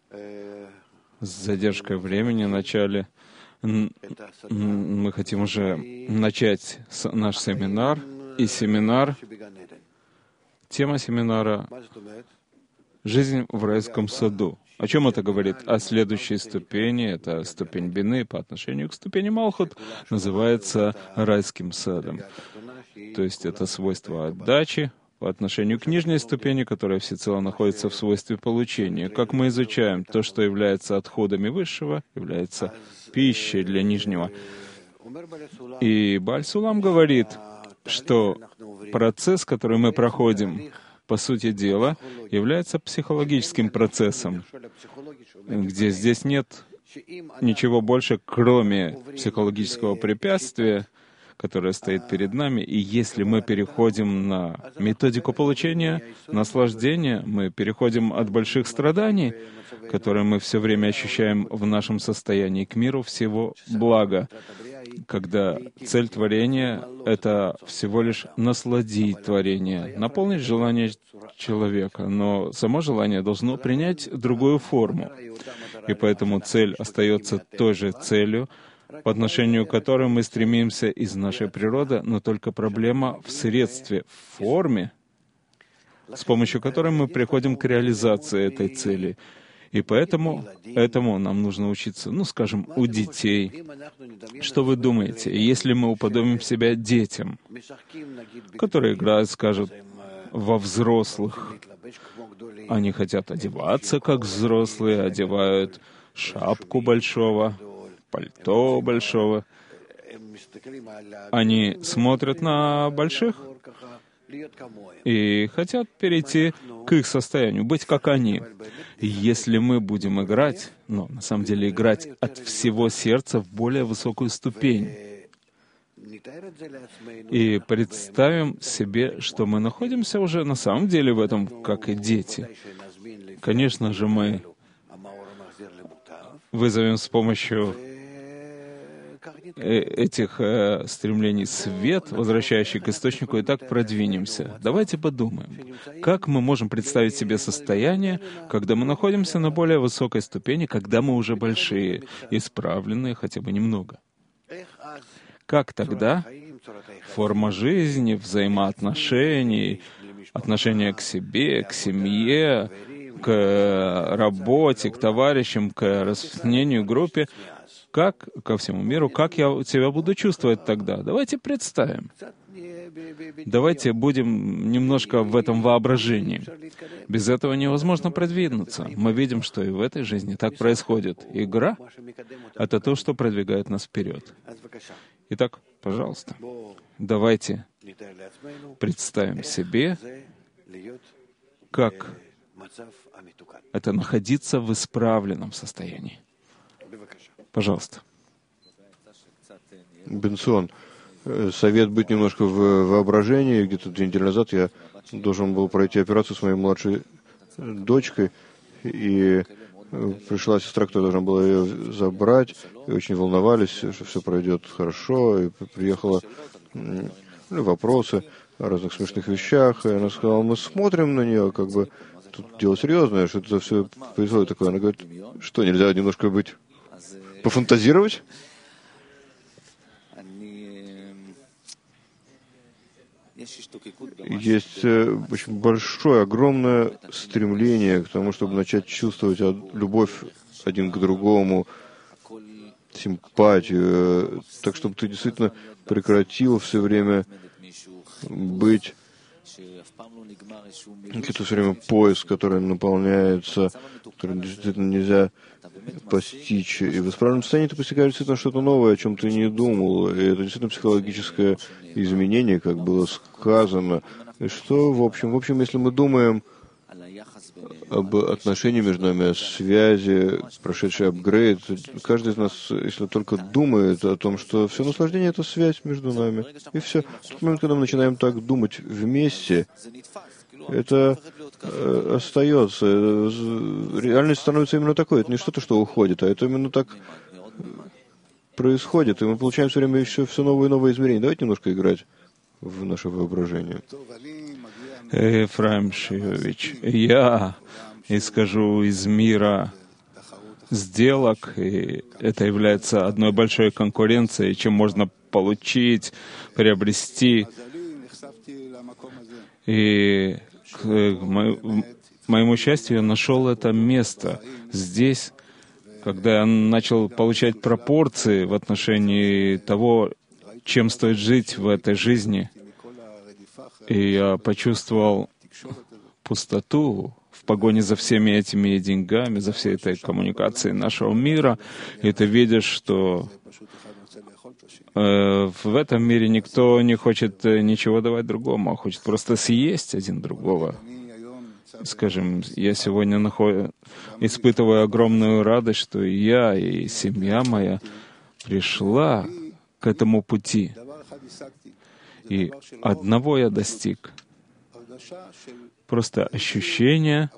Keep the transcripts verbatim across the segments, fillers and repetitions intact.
с задержкой времени в начале. Мы хотим уже начать наш семинар. И семинар, тема семинара «Жизнь в райском саду». О чем это говорит? О следующей ступени, это ступень бины по отношению к ступени Малхут, называется райским садом. То есть это свойство отдачи по отношению к нижней ступени, которая всецело находится в свойстве получения. Как мы изучаем, то, что является отходами высшего, является пищей для нижнего. И Бааль Сулам говорит, что процесс, который мы проходим, по сути дела, является психологическим процессом, где здесь нет ничего больше, кроме психологического препятствия, которое стоит перед нами. И если мы переходим на методику получения наслаждения, мы переходим от больших страданий, которые мы все время ощущаем в нашем состоянии, к миру всего блага, когда цель творения — это всего лишь насладить творение, наполнить желание человека, но само желание должно принять другую форму. И поэтому цель остается той же целью, по отношению к которой мы стремимся из нашей природы, но только проблема в средстве, в форме, с помощью которой мы приходим к реализации этой цели. И поэтому этому нам нужно учиться, ну, скажем, у детей. Что вы думаете, если мы уподобим себя детям, которые играют, скажут, во взрослых? Они хотят одеваться, как взрослые, одевают шапку большого, пальто большого. Они смотрят на больших и хотят перейти к их состоянию, быть как они. Если мы будем играть, но на самом деле играть от всего сердца в более высокую ступень, и представим себе, что мы находимся уже на самом деле в этом, как и дети. Конечно же, мы вызовем с помощью этих э, стремлений свет, возвращающий к источнику, и так продвинемся. Давайте подумаем, как мы можем представить себе состояние, когда мы находимся на более высокой ступени, когда мы уже большие, исправленные хотя бы немного. Как тогда форма жизни, взаимоотношений, отношения к себе, к семье, к работе, к товарищам, к распространению группе, как ко всему миру, как я себя буду чувствовать тогда? Давайте представим. Давайте будем немножко в этом воображении. Без этого невозможно продвинуться. Мы видим, что и в этой жизни так происходит. Игра — это то, что продвигает нас вперед. Итак, пожалуйста, давайте представим себе, как это находиться в исправленном состоянии. Пожалуйста. Бенсон, совет быть немножко в воображении. Где-то две недели назад я должен был пройти операцию с моей младшей дочкой, и пришла сестра, которая должна была ее забрать, и очень волновались, что все пройдет хорошо, и приехала ну, вопросы о разных смешных вещах, и она сказала, мы смотрим на нее, как бы тут дело серьезное, что это все происходит такое. Она говорит, что, нельзя немножко быть пофантазировать? Есть очень большое, огромное стремление к тому, чтобы начать чувствовать любовь один к другому, симпатию, так чтобы ты действительно прекратил все время быть это все время поиск, который наполняется, который действительно нельзя постичь. И в исправленном состоянии ты постигаешь действительно что-то новое, о чем ты не думал. И это действительно психологическое изменение, как было сказано. И что, в общем, в общем, если мы думаем об отношении между нами, о связи, прошедший апгрейд, каждый из нас, если только думает о том, что все наслаждение — это связь между нами, и все. В тот момент, когда мы начинаем так думать вместе, это э, остается. Реальность становится именно такой. Это не что-то, что уходит, а это именно так происходит. И мы получаем все время еще все новые и новые измерения. Давайте немножко играть в наше воображение. Ефраим Шиевич, я исхожу из мира сделок, и это является одной большой конкуренцией, чем можно получить, приобрести. И к мо- моему счастью, я нашел это место здесь, когда я начал получать пропорции в отношении того, чем стоит жить в этой жизни. И я почувствовал пустоту в погоне за всеми этими деньгами, за всей этой коммуникацией нашего мира. И ты видишь, что э, в этом мире никто не хочет ничего давать другому, а хочет просто съесть один другого. Скажем, я сегодня наход... испытываю огромную радость, что и я, и семья моя пришла к этому пути. И одного я достиг. Просто ощущение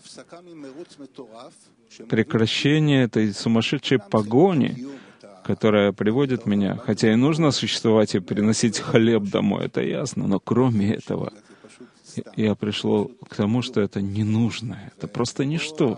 прекращения этой сумасшедшей погони, которая приводит меня, хотя и нужно существовать и приносить хлеб домой, это ясно, но кроме этого, я пришел к тому, что это не нужно, это просто ничто.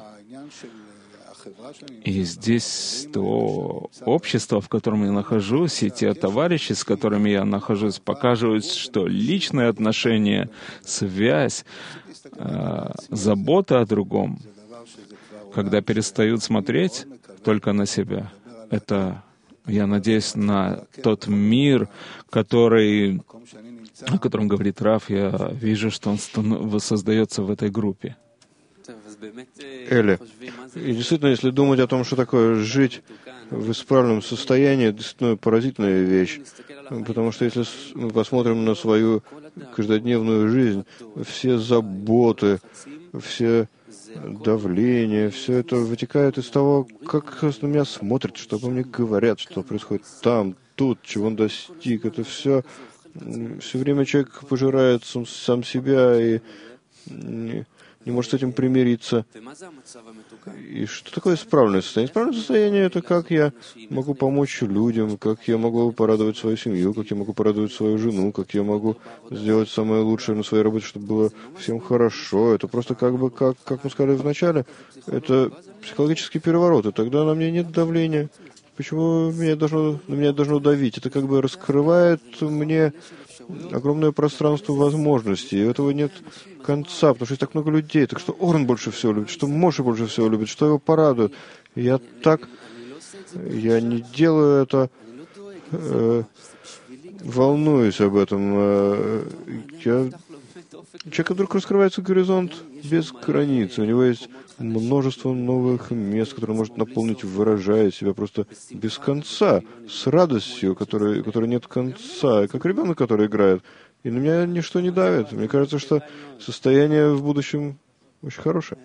И здесь то общество, в котором я нахожусь, и те товарищи, с которыми я нахожусь, показывают, что личные отношения, связь, э, забота о другом, когда перестают смотреть только на себя, это, я надеюсь, на тот мир, который, о котором говорит Рав, я вижу, что он станов... создается в этой группе. Эли, и действительно, если думать о том, что такое жить в исправленном состоянии, это действительно поразительная вещь. Потому что если мы посмотрим на свою каждодневную жизнь, все заботы, все давление, все это вытекает из того, как на меня смотрят, что обо мне говорят, что происходит там, тут, чего он достиг. Это все, все время человек пожирает сам, сам себя и не, не может с этим примириться. И что такое исправленное состояние? Исправленное состояние — это как я могу помочь людям, как я могу порадовать свою семью, как я могу порадовать свою жену, как я могу сделать самое лучшее на своей работе, чтобы было всем хорошо. Это просто как бы, как, как мы сказали вначале, это психологический переворот, и тогда на мне нет давления. Почему меня должно, на меня должно давить? Это как бы раскрывает мне огромное пространство возможностей, и этого нет конца, потому что есть так много людей. Так что Орен больше всего любит, что Моше больше всего любит, что его порадует. Я так... Я не делаю это... Э, волнуюсь об этом. Э, я... Человек вдруг раскрывается горизонт без границ. У него есть множество новых мест, которые он может наполнить, выражая себя просто без конца, с радостью, которой, которой нет конца, как ребенок, который играет. И на меня ничто не давит. Мне кажется, что состояние в будущем очень хорошее.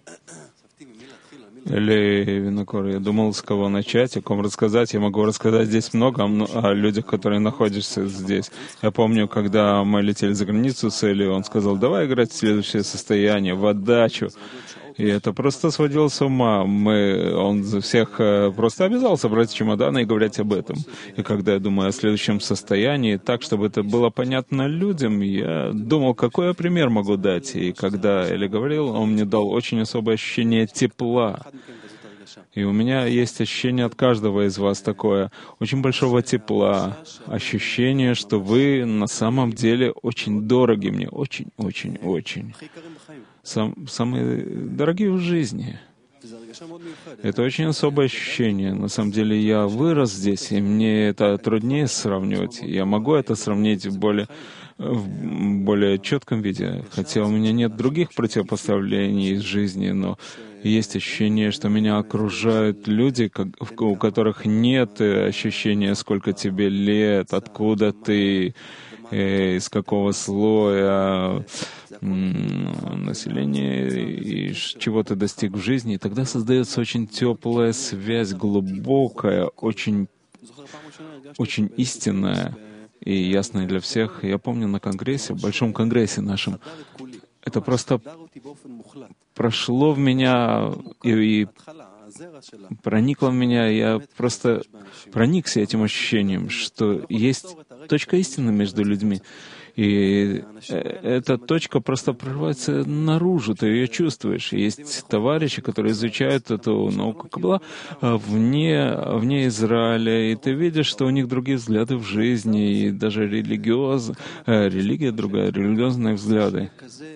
Или Винокур, я думал, с кого начать, о ком рассказать. Я могу рассказать здесь много о людях, которые находятся здесь. Я помню, когда мы летели за границу с Эли, он сказал, давай играть в следующее состояние, в отдачу. И это просто сводило с ума. Мы, он за всех просто обязал собрать чемоданы и говорить об этом. И когда я думаю о следующем состоянии, так, чтобы это было понятно людям, я думал, какой я пример могу дать. И когда Эли говорил, он мне дал очень особое ощущение тепла. И у меня есть ощущение от каждого из вас такое, очень большого тепла, ощущение, что вы на самом деле очень дороги мне, очень-очень-очень. Сам, самые дорогие в жизни. Это очень особое ощущение. На самом деле я вырос здесь, и мне это труднее сравнивать. Я могу это сравнить в более, в более четком виде, хотя у меня нет других противопоставлений из жизни, но есть ощущение, что меня окружают люди, у которых нет ощущения, сколько тебе лет, откуда ты, из какого слоя населения и чего ты достиг в жизни. И тогда создается очень теплая связь, глубокая, очень, очень истинная и ясная для всех. Я помню на конгрессе, в большом конгрессе нашем, это просто прошло в меня и, и проникло в меня, я просто проникся этим ощущением, что есть точка истины между людьми. И эта точка просто прорывается наружу, ты ее чувствуешь. Есть товарищи, которые изучают эту науку Каббала вне, вне Израиля, и ты видишь, что у них другие взгляды в жизни, и даже религиоз, религия другая, религиозные взгляды.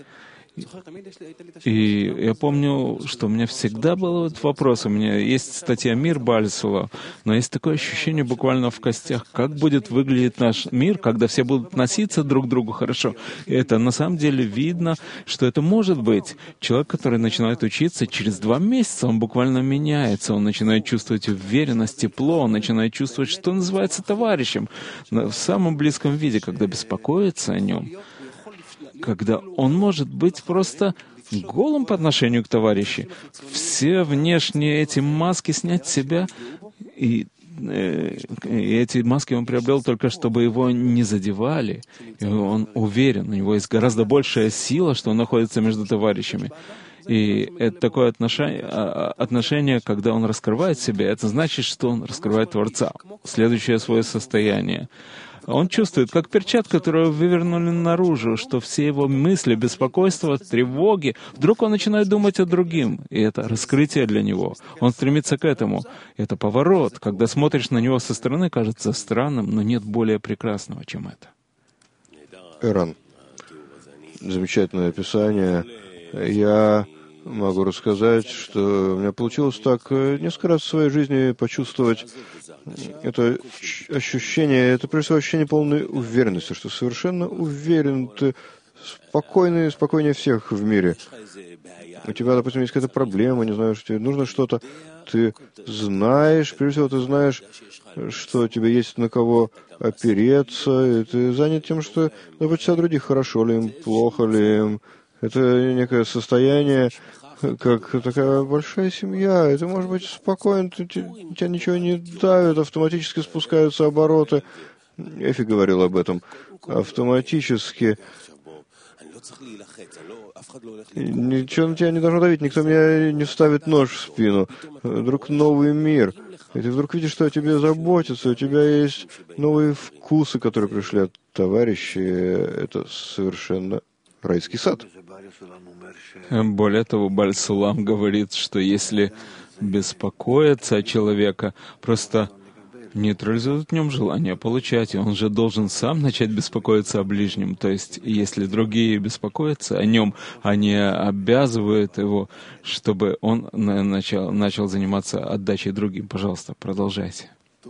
И я помню, что у меня всегда был этот вопрос. У меня есть статья «Мир Бальсула», но есть такое ощущение буквально в костях, как будет выглядеть наш мир, когда все будут носиться друг к другу хорошо. И это на самом деле видно, что это может быть. Человек, который начинает учиться, через два месяца он буквально меняется, он начинает чувствовать уверенность, тепло, он начинает чувствовать, что называется, товарищем в самом близком виде, когда беспокоится о нем, когда он может быть просто голым по отношению к товарищу. Все внешние эти маски снять с себя, и, э, и эти маски он приобрел только, чтобы его не задевали. И он уверен, у него есть гораздо большая сила, что он находится между товарищами. И это такое отношение, отношение, когда он раскрывает себя, это значит, что он раскрывает Творца, следующее свое состояние. Он чувствует, как перчатка, которую вывернули наружу, что все его мысли, беспокойства, тревоги, вдруг он начинает думать о другим, и это раскрытие для него. Он стремится к этому. Это поворот. Когда смотришь на него со стороны, кажется странным, но нет более прекрасного, чем это. Эран. Замечательное описание. Я могу рассказать, что у меня получилось так несколько раз в своей жизни почувствовать это ощущение, это прежде всего ощущение полной уверенности, что совершенно уверен, ты спокойный, спокойнее всех в мире. У тебя, допустим, есть какая-то проблема, не знаю, что тебе нужно что-то, ты знаешь, прежде всего ты знаешь, что тебе есть на кого опереться, и ты занят тем, что заботишься о других, хорошо ли им, плохо ли им. Это некое состояние, как такая большая семья, и ты можешь быть спокоен, ты, тебя ничего не давит, автоматически спускаются обороты. Эфи говорил об этом. Автоматически. Ничего на тебя не должно давить, никто мне не вставит нож в спину. Вдруг новый мир. И ты вдруг видишь, что о тебе заботятся, у тебя есть новые вкусы, которые пришли от товарищей. Это совершенно райский сад. Более того, Баль-Сулам говорит, что если беспокоиться о человека, просто нейтрализует в нем желание получать, и он же должен сам начать беспокоиться о ближнем. То есть, если другие беспокоятся о нем, они обязывают его, чтобы он начал, начал заниматься отдачей другим. Пожалуйста, продолжайте.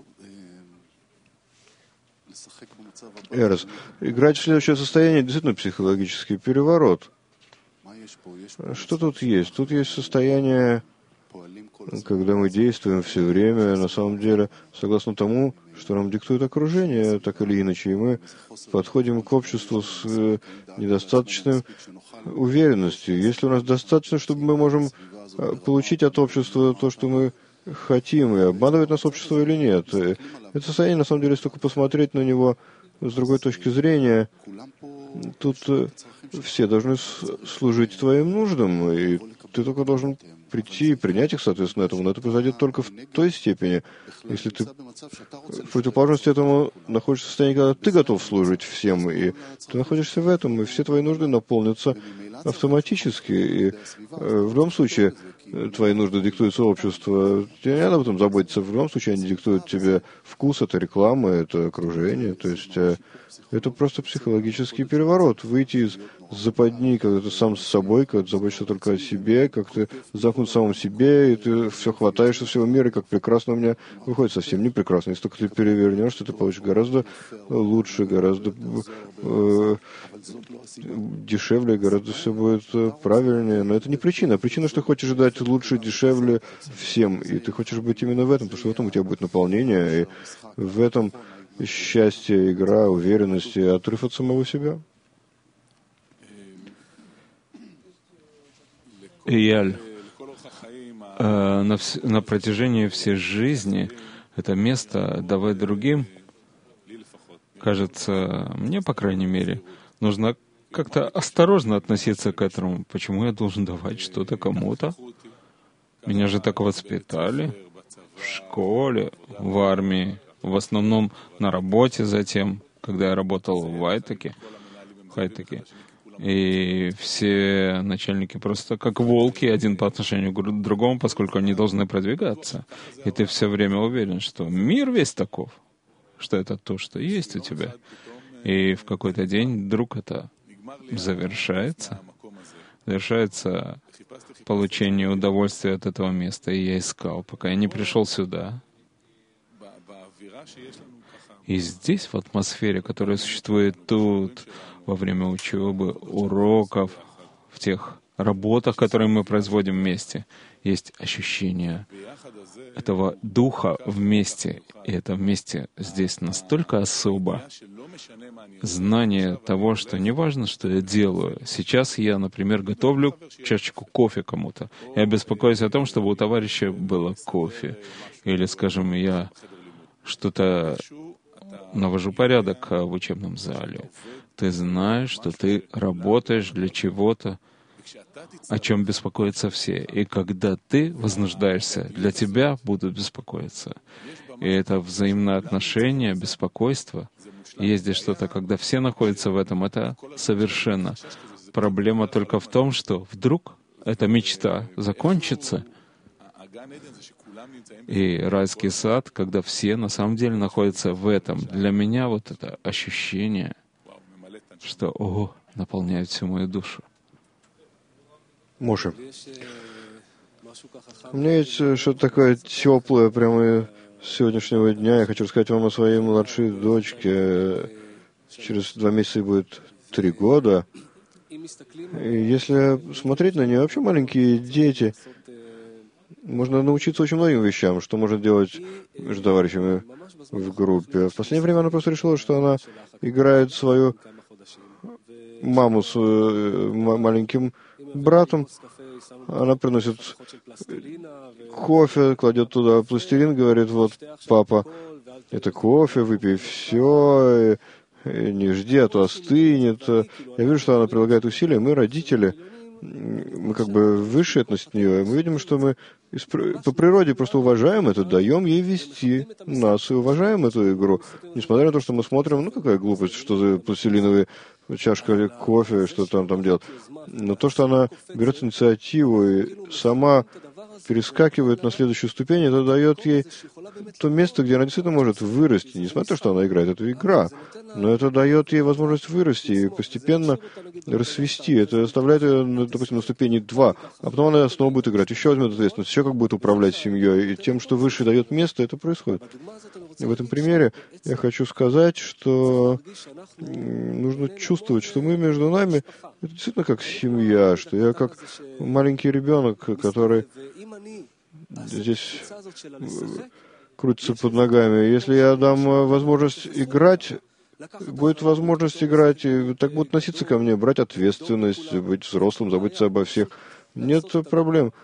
Эрос, играть в следующее состояние действительно психологический переворот. Что тут есть? Тут есть состояние, когда мы действуем все время, на самом деле, согласно тому, что нам диктует окружение, так или иначе, и мы подходим к обществу с недостаточной уверенностью. Если у нас достаточно, чтобы мы можем получить от общества то, что мы хотим, и обманывает нас общество или нет. Это состояние, на самом деле, если только посмотреть на него с другой точки зрения, тут все должны служить твоим нуждам, и ты только должен прийти и принять их, соответственно, этому. Но это произойдет только в той степени, если ты в противоположности этому находишься в состоянии, когда ты готов служить всем, и ты находишься в этом, и все твои нужды наполнятся автоматически. И э, в любом случае твои нужды диктуются обществу. Тебе не надо об этом заботиться. В любом случае они диктуют тебе вкус, это реклама, это окружение. То есть э, это просто психологический переворот. Выйти из западни, когда ты сам с собой, когда ты заботишься только о себе, как ты замкнут в самом себе, и ты все хватаешься всего мира, и как прекрасно у меня выходит. Совсем не прекрасно. Если только ты перевернешься, ты получишь гораздо лучше, гораздо э, дешевле, гораздо все будет правильнее. Но это не причина. Причина, что ты хочешь дать лучше, дешевле всем. И ты хочешь быть именно в этом, потому что в этом у тебя будет наполнение, и в этом счастье, игра, уверенность и отрыв от самого себя. Ияль, э, на, вс- на протяжении всей жизни это место давать другим, кажется, мне, по крайней мере, нужно как-то осторожно относиться к этому. Почему я должен давать что-то кому-то? Меня же так воспитали в школе, в армии, в основном на работе затем, когда я работал в Айтаке. хай-теке. И все начальники просто как волки один по отношению к другому, поскольку они должны продвигаться. И ты все время уверен, что мир весь таков, что это то, что есть у тебя. И в какой-то день вдруг это завершается. Завершается получение удовольствия от этого места. И я искал, пока я не пришел сюда. И здесь, в атмосфере, которая существует тут, во время учебы, уроков, в тех работах, которые мы производим вместе, есть ощущение этого духа вместе. И это вместе здесь настолько особо. Знание того, что не важно, что я делаю. Сейчас я, например, готовлю чашечку кофе кому-то. Я беспокоюсь о том, чтобы у товарища было кофе. Или, скажем, я что-то навожу порядок в учебном зале. Ты знаешь, что ты работаешь для чего-то, о чем беспокоятся все. И когда ты вознуждаешься, для тебя будут беспокоиться. И это взаимное отношение, беспокойство. Есть здесь что-то, когда все находятся в этом, это совершенно. Проблема только в том, что вдруг эта мечта закончится, и райский сад, когда все на самом деле находятся в этом. Для меня вот это ощущение, что «Ого!» наполняет всю мою душу. Моше, у меня есть что-то такое теплое прямо с сегодняшнего дня. Я хочу рассказать вам о своей младшей дочке. Через два месяца ей будет три года. И если смотреть на нее, вообще маленькие дети, можно научиться очень многим вещам, что можно делать между товарищами в группе. В последнее время она просто решила, что она играет свою маму с маленьким братом. Она приносит кофе, кладет туда пластилин, говорит: вот, папа, это кофе, выпей все, не жди, а то остынет. Я вижу, что она прилагает усилия. Мы, родители, мы как бы выше относительно нее. Мы видим, что мы по природе просто уважаем это, даем ей вести нас и уважаем эту игру. Несмотря на то, что мы смотрим, ну какая глупость, что за пластилиновые чашка или кофе, что там там делать. Но то, что она берет инициативу и сама перескакивает на следующую ступень, это дает ей то место, где она действительно может вырасти. Несмотря на то, что она играет, это игра. Но это дает ей возможность вырасти и постепенно расцвести. Это оставляет ее, допустим, на ступени два. А потом она снова будет играть, еще возьмет ответственность, еще как будет управлять семьей. И тем, что выше дает место, это происходит. И в этом примере я хочу сказать, что нужно чувствовать, что мы между нами, это действительно как семья, что я как маленький ребенок, который здесь крутится под ногами. Если я дам возможность играть, будет возможность играть, и так будут относиться ко мне, брать ответственность, быть взрослым, заботиться обо всех. Нет проблем.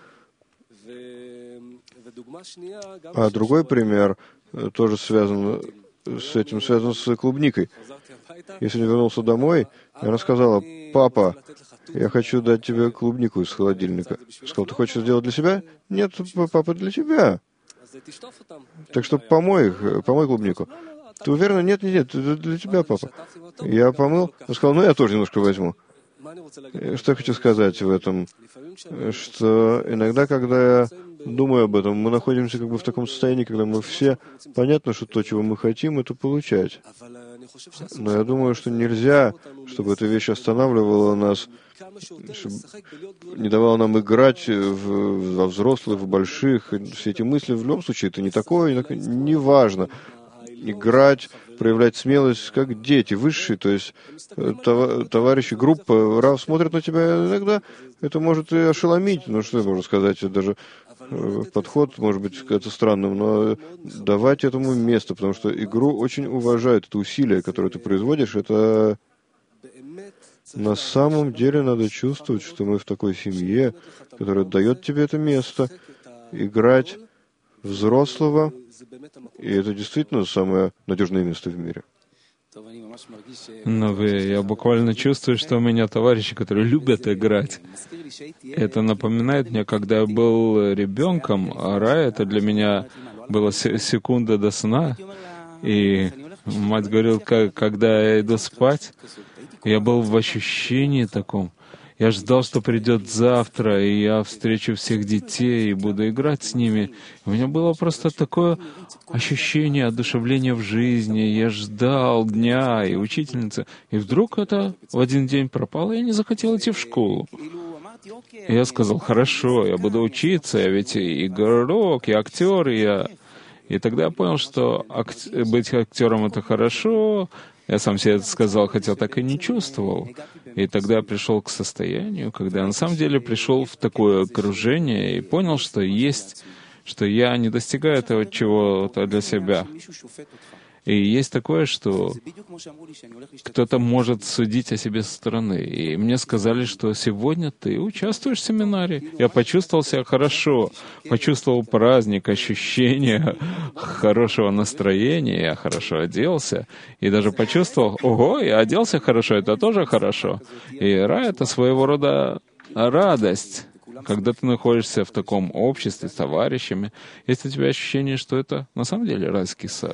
А другой пример тоже связан с этим, связан с клубникой. Я сегодня вернулся домой, и она сказала: папа, я хочу дать тебе клубнику из холодильника. Я сказал: ты хочешь сделать для себя? Нет, папа, для тебя. Так что помой их, помой клубнику. Ты уверена? Нет, нет, нет, это для тебя, папа. Я помыл. Он сказал: ну я тоже немножко возьму. Что я хочу сказать в этом? Что иногда, когда я думаю об этом, мы находимся как бы в таком состоянии, когда мы все, понятно, что то, чего мы хотим, это получать. Но я думаю, что нельзя, чтобы эта вещь останавливала нас, чтобы не давала нам играть в, во взрослых, в больших. Все эти мысли, в любом случае, это не такое, не важно. Играть, проявлять смелость, как дети, высшие, то есть товарищи, группа, Рав смотрят на тебя, иногда это может и ошеломить, ну что можно сказать, даже подход может быть как-то странным, но давать этому место, потому что игру очень уважают, это усилие, которое ты производишь, это на самом деле надо чувствовать, что мы в такой семье, которая дает тебе это место, играть взрослого, и это действительно самое надежное место в мире. Но вы, я буквально чувствую, что у меня товарищи, которые любят играть. Это напоминает мне, когда я был ребенком, а рай — это для меня была секунда до сна, и мать говорила, когда я иду спать, Я был в ощущении таком. Я ждал, что придет завтра, и я встречу всех детей и буду играть с ними. У меня было просто такое ощущение одушевления в жизни. Я ждал дня и учительницы. И вдруг это в один день пропало, и я не захотел идти в школу. И я сказал, хорошо, я буду учиться, я ведь и игрок, и актер, и я... И тогда я понял, что ак... быть актером — это хорошо. Я сам себе это сказал, хотя так и не чувствовал. И тогда я пришел к состоянию, когда я на самом деле пришел в такое окружение и понял, что есть, что я не достигаю этого чего-то для себя. И есть такое, что кто-то может судить о себе со стороны. И мне сказали, что сегодня ты участвуешь в семинаре. Я почувствовал себя хорошо, почувствовал праздник, ощущение хорошего настроения, я хорошо оделся. И даже почувствовал, ого, я оделся хорошо, это тоже хорошо. И рай — это своего рода радость. Когда ты находишься в таком обществе с товарищами, есть у тебя ощущение, что это на самом деле райский сад.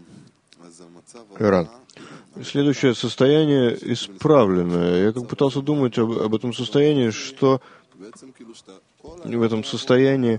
Иран. Следующее состояние исправленное. Я как пытался думать об, об этом состоянии, что в этом состоянии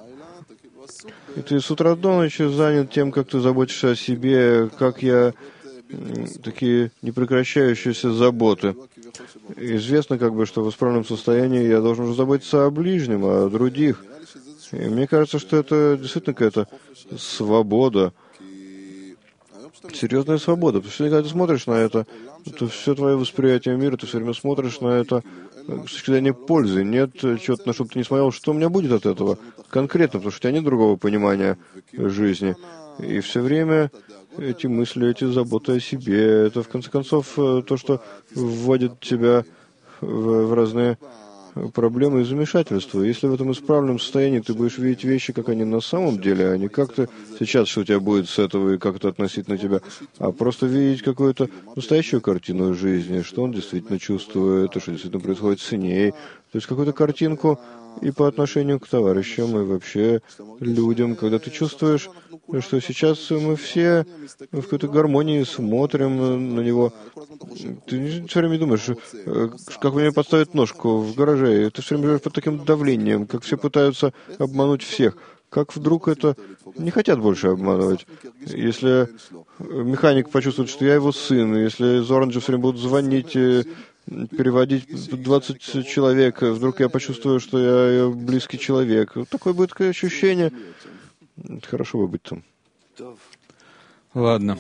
и ты с утра до ночи занят тем, как ты заботишься о себе, как я такие непрекращающиеся заботы. Известно, как бы, что в исправленном состоянии я должен уже заботиться о ближнем, о других. И мне кажется, что это действительно какая-то свобода. Серьезная свобода. Потому что когда ты смотришь на это, то все твое восприятие мира, ты все время смотришь на это с точки зрения пользы. Нет чего-то, на что бы ты не смотрел, что у меня будет от этого конкретно, потому что у тебя нет другого понимания жизни. И все время эти мысли, эти заботы о себе, это в конце концов то, что вводит тебя в, в разные проблемы и замешательства. Если в этом исправленном состоянии ты будешь видеть вещи, как они на самом деле, а не как ты сейчас, что у тебя будет с этого и как это относительно тебя, а просто видеть какую-то настоящую картину жизни, что он действительно чувствует, что действительно происходит с ней, то есть какую-то картинку и по отношению к товарищам, и вообще людям, когда ты чувствуешь, что сейчас мы все в какой-то гармонии смотрим на него. Ты все время думаешь, как мне подставить ножку в гараже, и ты все время живешь под таким давлением, как все пытаются обмануть всех. Как вдруг это не хотят больше обманывать? Если механик почувствует, что я его сын, если из Оранжа все время будут звонить, переводить двадцать человек, вдруг я почувствую, что я близкий человек. Вот такое будет такое ощущение. Хорошо бы быть там. Ладно.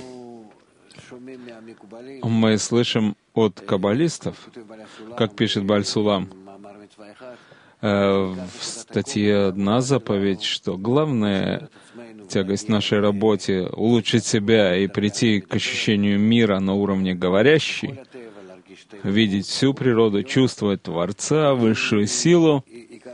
Мы слышим от каббалистов, как пишет Бааль Сулам, в статье «Одна заповедь», что главная тягость нашей работе — улучшить себя и прийти к ощущению мира на уровне говорящей, видеть всю природу, чувствовать Творца, высшую силу.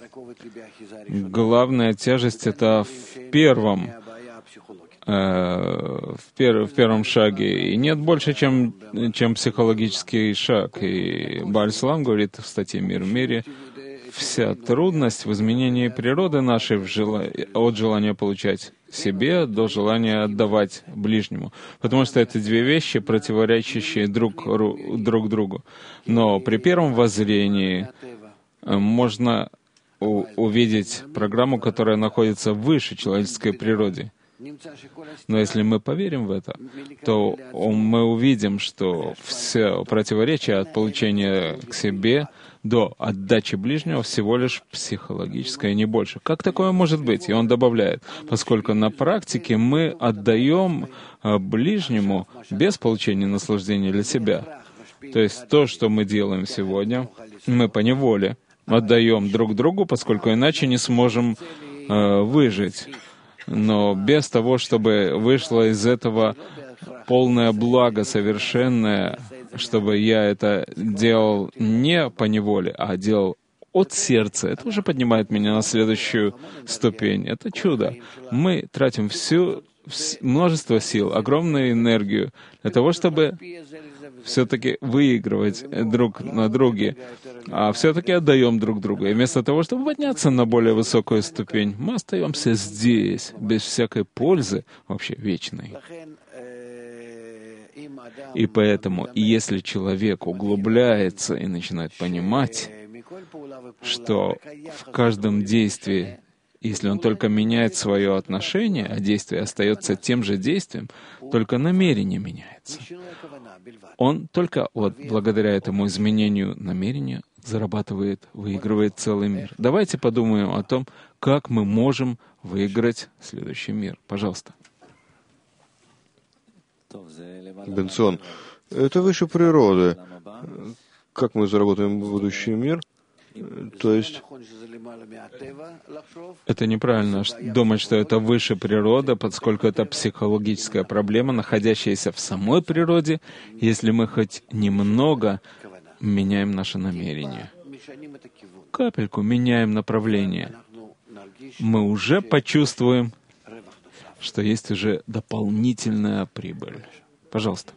Главная тяжесть — это в первом, э, в, пер, в первом шаге. И нет больше, чем, чем психологический шаг. И Бааль Сулам говорит в статье «Мир в мире», вся трудность в изменении природы нашей в жела... от желания получать себе до желания отдавать ближнему. Потому что это две вещи, противоречащие друг, друг другу. Но при первом воззрении можно у... увидеть программу, которая находится выше человеческой природы. Но если мы поверим в это, то мы увидим, что все противоречие от получения к себе до отдачи ближнего всего лишь психологическое, не больше. Как такое может быть? И он добавляет, поскольку на практике мы отдаем ближнему без получения наслаждения для себя. То есть то, что мы делаем сегодня, мы поневоле отдаем друг другу, поскольку иначе не сможем э, выжить. Но без того, чтобы вышло из этого полное благо, совершенное, чтобы я это делал не по неволе, а делал от сердца, это уже поднимает меня на следующую ступень. Это чудо. Мы тратим всю, множество сил, огромную энергию для того, чтобы все-таки выигрывать друг на друге, а все-таки отдаем друг другу. И вместо того, чтобы подняться на более высокую ступень, мы остаемся здесь, без всякой пользы, вообще вечной. И поэтому, если человек углубляется и начинает понимать, что в каждом действии, если он только меняет свое отношение, а действие остается тем же действием, только намерение меняется. Он только вот благодаря этому изменению намерения зарабатывает, выигрывает целый мир. Давайте подумаем о том, как мы можем выиграть следующий мир. Пожалуйста. Бенсон, это выше природы. Как мы заработаем будущий мир? То есть это неправильно думать, что это выше природы, поскольку это психологическая проблема, находящаяся в самой природе, если мы хоть немного меняем наше намерение. Капельку меняем направление. Мы уже почувствуем, что есть уже дополнительная прибыль. Пожалуйста.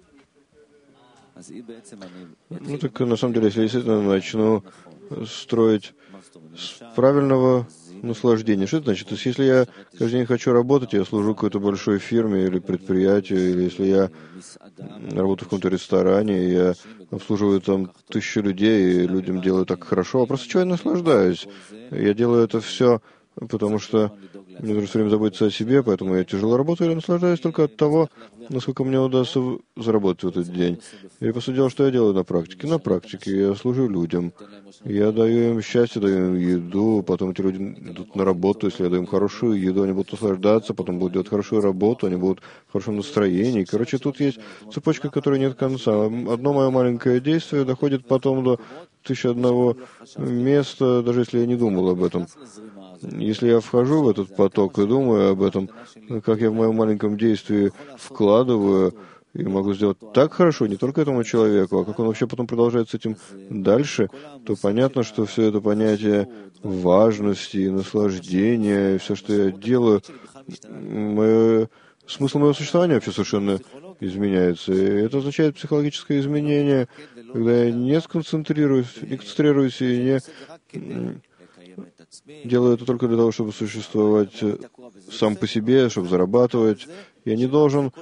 Ну так на самом деле, если я действительно начну строить с правильного наслаждения, что это значит? То есть если я каждый день хочу работать, я служу какой-то большой фирме или предприятию, или если я работаю в каком-то ресторане, и я обслуживаю там тысячу людей, и людям делаю так хорошо, а просто чего я наслаждаюсь? Я делаю это все, потому что мне нужно все время заботиться о себе, поэтому я тяжело работаю, и наслаждаюсь только от того, насколько мне удастся заработать в этот день. И, по сути дела, что я делаю на практике? На практике я служу людям. Я даю им счастье, даю им еду, потом эти люди идут на работу. Если я даю им хорошую еду, они будут наслаждаться, потом будут делать хорошую работу, они будут в хорошем настроении. Короче, тут есть цепочка, которой нет конца. Одно мое маленькое действие доходит потом до тысячи одного места, даже если я не думал об этом. Если я вхожу в этот поток и думаю об этом, как я в моем маленьком действии вкладываю, и могу сделать так хорошо не только этому человеку, а как он вообще потом продолжает с этим дальше, то понятно, что все это понятие важности и наслаждения, и все, что я делаю, мое, смысл моего существования вообще совершенно изменяется. И это означает психологическое изменение, когда я не сконцентрируюсь, не концентрируюсь и не делаю это только для того, чтобы существовать сам по себе, чтобы зарабатывать. Я не должен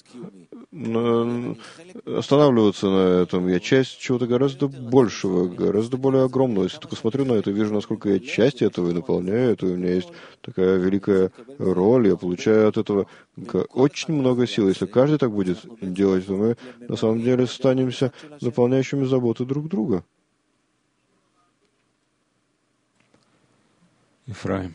останавливаться на этом. Я часть чего-то гораздо большего, гораздо более огромного. Если только смотрю на это, вижу, насколько я часть этого и наполняю это. У меня есть такая великая роль, я получаю от этого очень много сил. Если каждый так будет делать, то мы на самом деле станемся наполняющими заботы друг друга. Ефраим.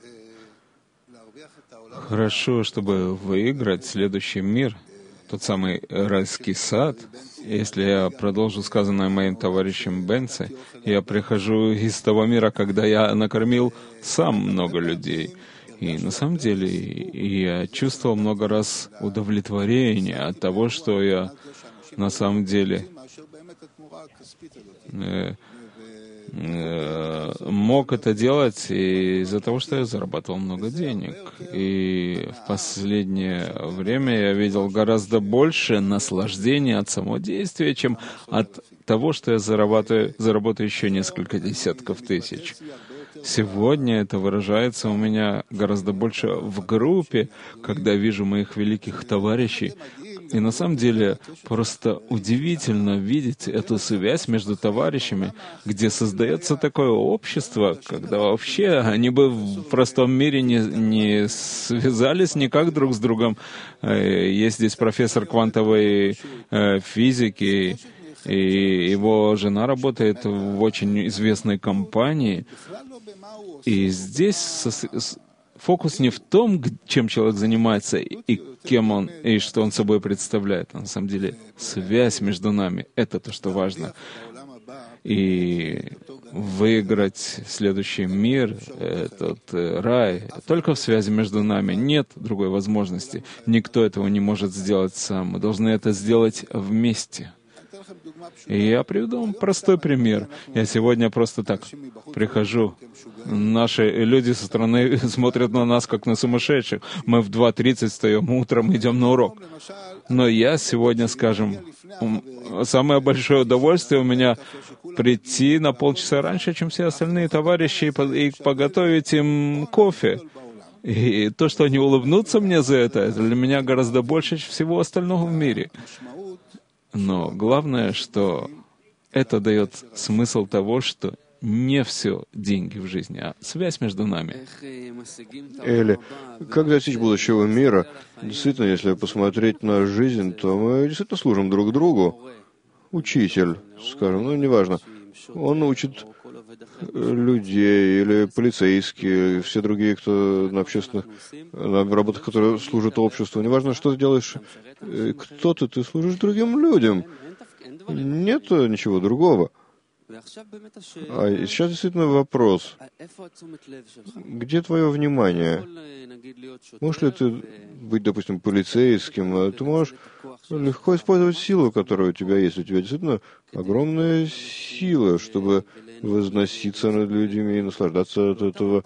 Хорошо, чтобы выиграть следующий мир, тот самый райский сад. Если я продолжу сказанное моим товарищем Бенце, я прихожу из того мира, когда я накормил сам много людей. И на самом деле я чувствовал много раз удовлетворение от того, что я на самом деле э, мог это делать из-за того, что я зарабатывал много денег. И в последнее время я видел гораздо больше наслаждения от самого действия, чем от того, что я зарабатываю, заработаю еще несколько десятков тысяч. Сегодня это выражается у меня гораздо больше в группе, когда вижу моих великих товарищей. И на самом деле просто удивительно видеть эту связь между товарищами, где создается такое общество, когда вообще они бы в простом мире не, не связались никак друг с другом. Есть здесь профессор квантовой физики, и его жена работает в очень известной компании. И здесь фокус не в том, чем человек занимается и кем он, и что он собой представляет. А на самом деле связь между нами — это то, что важно. И выиграть следующий мир, этот рай, только в связи между нами. Нет другой возможности. Никто этого не может сделать сам. Мы должны это сделать вместе. И я приведу вам простой пример. Я сегодня просто так прихожу. Наши люди со стороны смотрят на нас, как на сумасшедших. Мы в два тридцать встаем утром, идем на урок. Но я сегодня, скажем, самое большое удовольствие у меня прийти на полчаса раньше, чем все остальные товарищи, и поготовить им кофе. И то, что они улыбнутся мне за это, это для меня гораздо больше всего остального в мире. Но главное, что это дает смысл того, что не все деньги в жизни, а связь между нами. Или как достичь будущего мира? Действительно, если посмотреть на жизнь, то мы действительно служим друг другу. Учитель, скажем, ну, неважно, он учит людей, или полицейские, все другие, кто на общественных на работах, которые служат обществу. Неважно, что ты делаешь, кто ты, ты служишь другим людям. Нет ничего другого. А сейчас действительно вопрос. Где твое внимание? Можешь ли ты быть, допустим, полицейским? Ты можешь легко использовать силу, которая у тебя есть. У тебя действительно огромная сила, чтобы возноситься над людьми и наслаждаться от этого.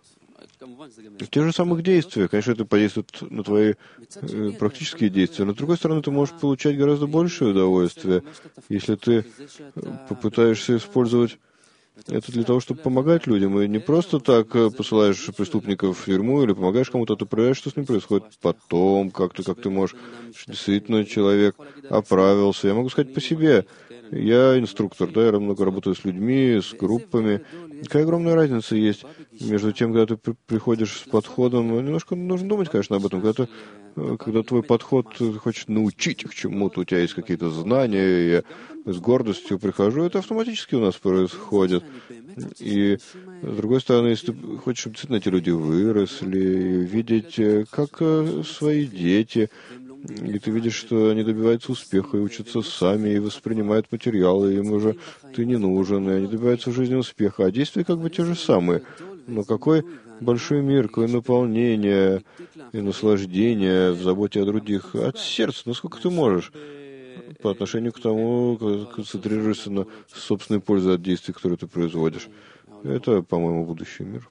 В тех же самых действиях, конечно, это подействует на твои э, практические действия, но с другой стороны, ты можешь получать гораздо большее удовольствие, если ты попытаешься использовать это для того, чтобы помогать людям, и не просто так посылаешь преступников в тюрьму или помогаешь кому-то, ты проверяешь, что с ним происходит потом, как ты, как ты можешь, действительно человек оправился. Я могу сказать по себе. Я инструктор, да, я много работаю с людьми, с группами. Какая огромная разница есть между тем, когда ты при- приходишь с подходом, немножко нужно думать, конечно, об этом, когда, ты, когда твой подход, ты хочешь научить их чему-то, у тебя есть какие-то знания, я с гордостью прихожу, это автоматически у нас происходит. И, с другой стороны, если ты хочешь, чтобы действительно эти люди выросли, видеть, как свои дети, и ты видишь, что они добиваются успеха и учатся сами, и воспринимают материалы, им уже ты не нужен, и они добиваются в жизни успеха. А действия как бы те же самые. Но какой большой мир, какое наполнение и наслаждение в заботе о других от сердца, насколько ты можешь, по отношению к тому, как концентрируешься на собственной пользе от действий, которые ты производишь. Это, по-моему, будущий мир.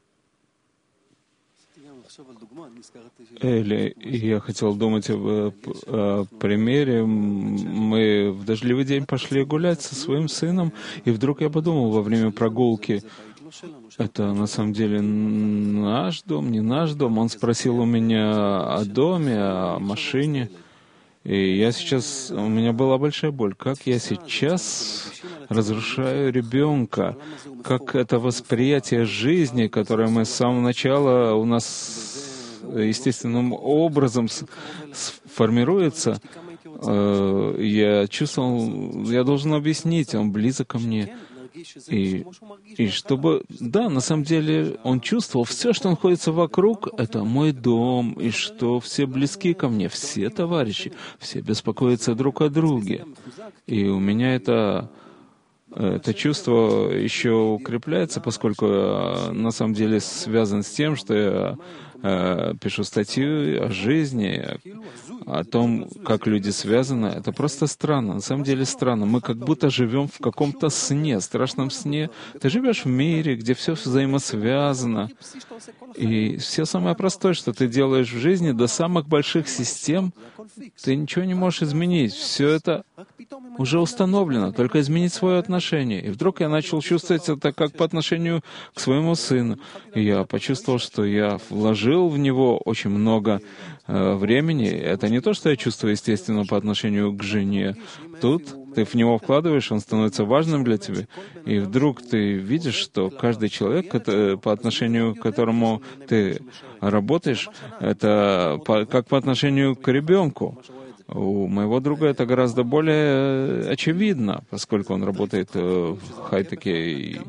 Или я хотел думать об э, п- о примере. М, Мы в дождливый день пошли гулять со своим сыном, и вдруг я подумал во время прогулки, это на самом деле наш дом, не наш дом. Он спросил у меня о доме, о машине. И я сейчас, у меня была большая боль. Как я сейчас разрушаю ребенка? Как это восприятие жизни, которое мы с самого начала у нас естественным образом с- сформируется, э, я чувствовал, я должен объяснить, он близок ко мне. И, и чтобы, да, на самом деле он чувствовал, все, что находится вокруг, это мой дом, и что все близки ко мне, все товарищи, все беспокоятся друг о друге. И у меня это, это чувство еще укрепляется, поскольку я на самом деле связан с тем, что я э, пишу статью о жизни, о том, как люди связаны. Это просто странно. На самом деле странно. Мы как будто живем в каком-то сне, страшном сне. Ты живешь в мире, где все взаимосвязано. И все самое простое, что ты делаешь в жизни, до самых больших систем, ты ничего не можешь изменить. Все это уже установлено, только изменить свое отношение. И вдруг я начал чувствовать это как по отношению к своему сыну. И я почувствовал, что я вложил в него очень много э, времени. Это не то, что я чувствую, естественно, по отношению к жене. Тут ты в него вкладываешь, он становится важным для тебя. И вдруг ты видишь, что каждый человек, это, по отношению к которому ты работаешь, это по, как по отношению к ребенку. У моего друга это гораздо более э, очевидно, поскольку он работает э, в хай-теке. И,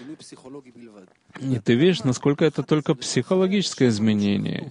и ты видишь, насколько это только психологическое изменение.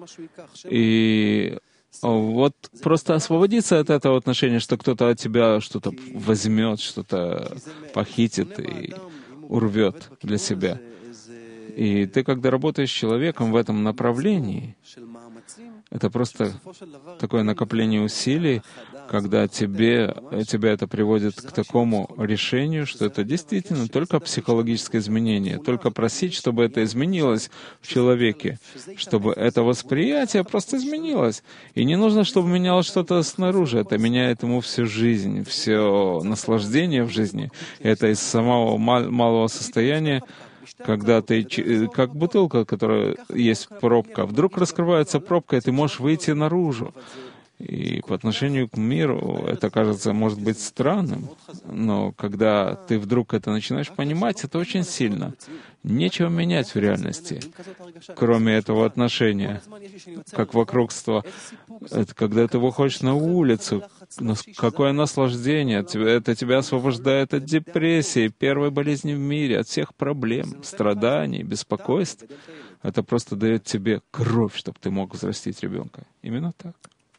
И вот просто освободиться от этого отношения, что кто-то от тебя что-то возьмет, что-то похитит и урвет для себя. И ты, когда работаешь с человеком в этом направлении, это просто такое накопление усилий, когда тебе, тебя это приводит к такому решению, что это действительно только психологическое изменение, только просить, чтобы это изменилось в человеке, чтобы это восприятие просто изменилось. И не нужно, чтобы менялось что-то снаружи, это меняет ему всю жизнь, все наслаждение в жизни. Это из самого мал- малого состояния, когда ты, как бутылка, которая есть пробка, вдруг раскрывается пробка, и ты можешь выйти наружу. И по отношению к миру это кажется, может быть, странным, но когда ты вдруг это начинаешь понимать, это очень сильно. Нечего менять в реальности, кроме этого отношения, как вокрugство. Это когда ты выходишь на улицу, какое наслаждение, это тебя освобождает от депрессии, первой болезни в мире, от всех проблем, страданий, беспокойств. Это просто дает тебе кровь, чтобы ты мог взрастить ребенка. Именно так.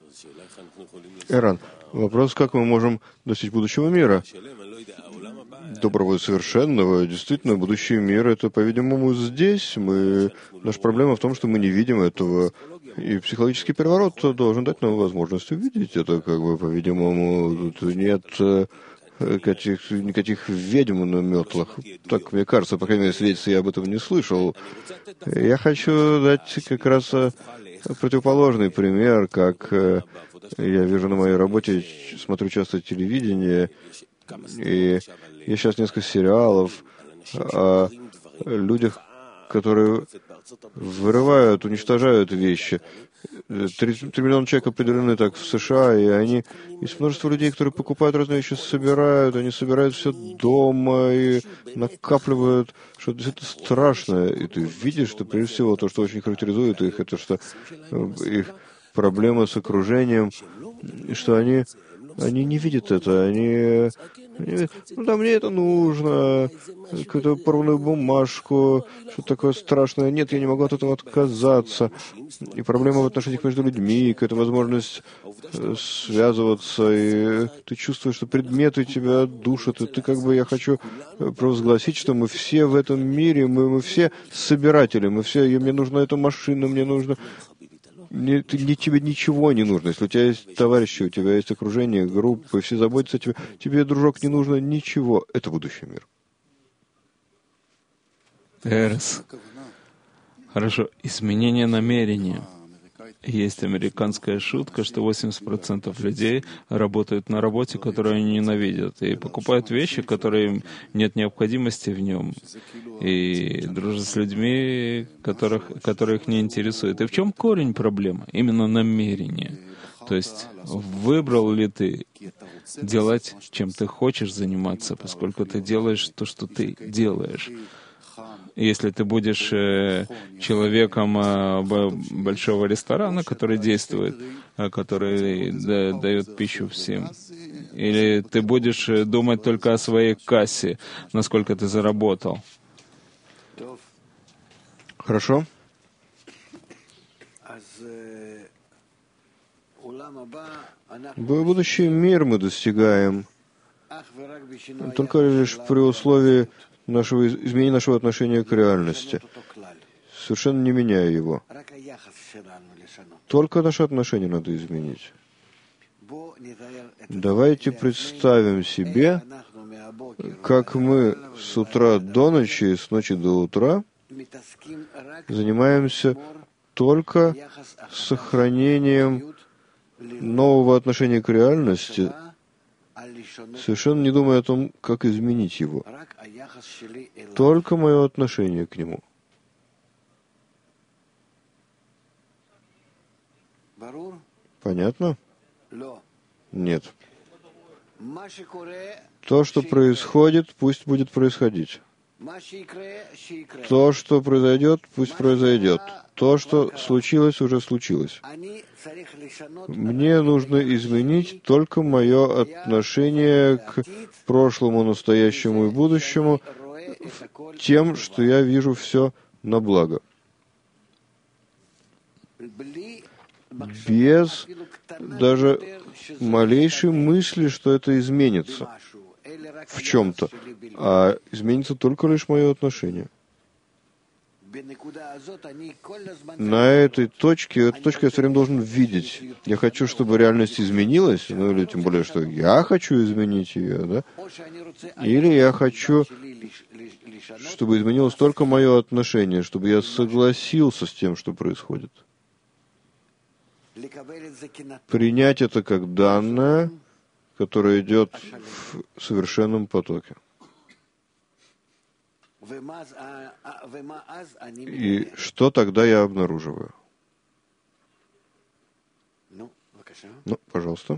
Эран, вопрос, как мы можем достичь будущего мира? Доброго и совершенного. Действительно, будущий мир — это, по-видимому, здесь. Мы... Наша проблема в том, что мы не видим этого. И психологический переворот должен дать нам возможность увидеть это, как бы, по-видимому, тут нет никаких, никаких ведьм на метлах. Так, мне кажется, по крайней мере, свидетельства я об этом не слышал. Я хочу дать как раз противоположный пример, как я вижу на моей работе, смотрю часто телевидение, и есть сейчас несколько сериалов о людях, которые вырывают, уничтожают вещи. Три миллиона человек определены так в США, и они... Есть множество людей, которые покупают разные вещи, собирают, они собирают все дома и накапливают, что это страшно. И ты видишь, что прежде всего то, что очень характеризует их, это что их проблемы с окружением, и что они, они не видят это, они... они ну да, мне это нужно, какую-то порванную бумажку, что-то такое страшное. Нет, я не могу от этого отказаться. И проблема в отношениях между людьми, какая-то возможность связываться, и ты чувствуешь, что предметы тебя душат, и ты как бы, я хочу провозгласить, что мы все в этом мире, мы, мы все собиратели, мы все, и мне нужна эта машина, мне нужно... Не, ты, не, тебе ничего не нужно. Если у тебя есть товарищи, у тебя есть окружение, группы, все заботятся о тебе, тебе, дружок, не нужно ничего. Это будущий мир. Эрс. Хорошо. Изменение намерения. Есть американская шутка, что восемьдесят процентов людей работают на работе, которую они ненавидят, и покупают вещи, которые нет необходимости в нем, и дружат с людьми, которых, которые их не интересуют. И в чем корень проблемы? Именно намерение. То есть выбрал ли ты делать, чем ты хочешь заниматься, поскольку ты делаешь то, что ты делаешь. Если ты будешь э, человеком э, большого ресторана, который действует, э, который да, дает пищу всем, или ты будешь думать только о своей кассе, насколько ты заработал. Хорошо. Будущий мир мы достигаем только лишь при условии нашего изменения нашего отношения к реальности, совершенно не меняя его. Только наше отношение надо изменить. Давайте представим себе, как мы с утра до ночи и с ночи до утра занимаемся только сохранением нового отношения к реальности, совершенно не думая о том, как изменить его. Только мое отношение к нему. Понятно? Нет. То, что происходит, пусть будет происходить. То, что произойдет, пусть произойдет. То, что случилось, уже случилось. Мне нужно изменить только мое отношение к прошлому, настоящему и будущему, тем, что я вижу все на благо. Без даже малейшей мысли, что это изменится в чем-то, а изменится только лишь мое отношение. На этой точке, эту точку я все время должен видеть. Я хочу, чтобы реальность изменилась, ну или тем более, что я хочу изменить ее, да? Или я хочу, чтобы изменилось только мое отношение, чтобы я согласился с тем, что происходит. Принять это как данное, которое идет в совершенном потоке. И что тогда я обнаруживаю? Ну, пожалуйста.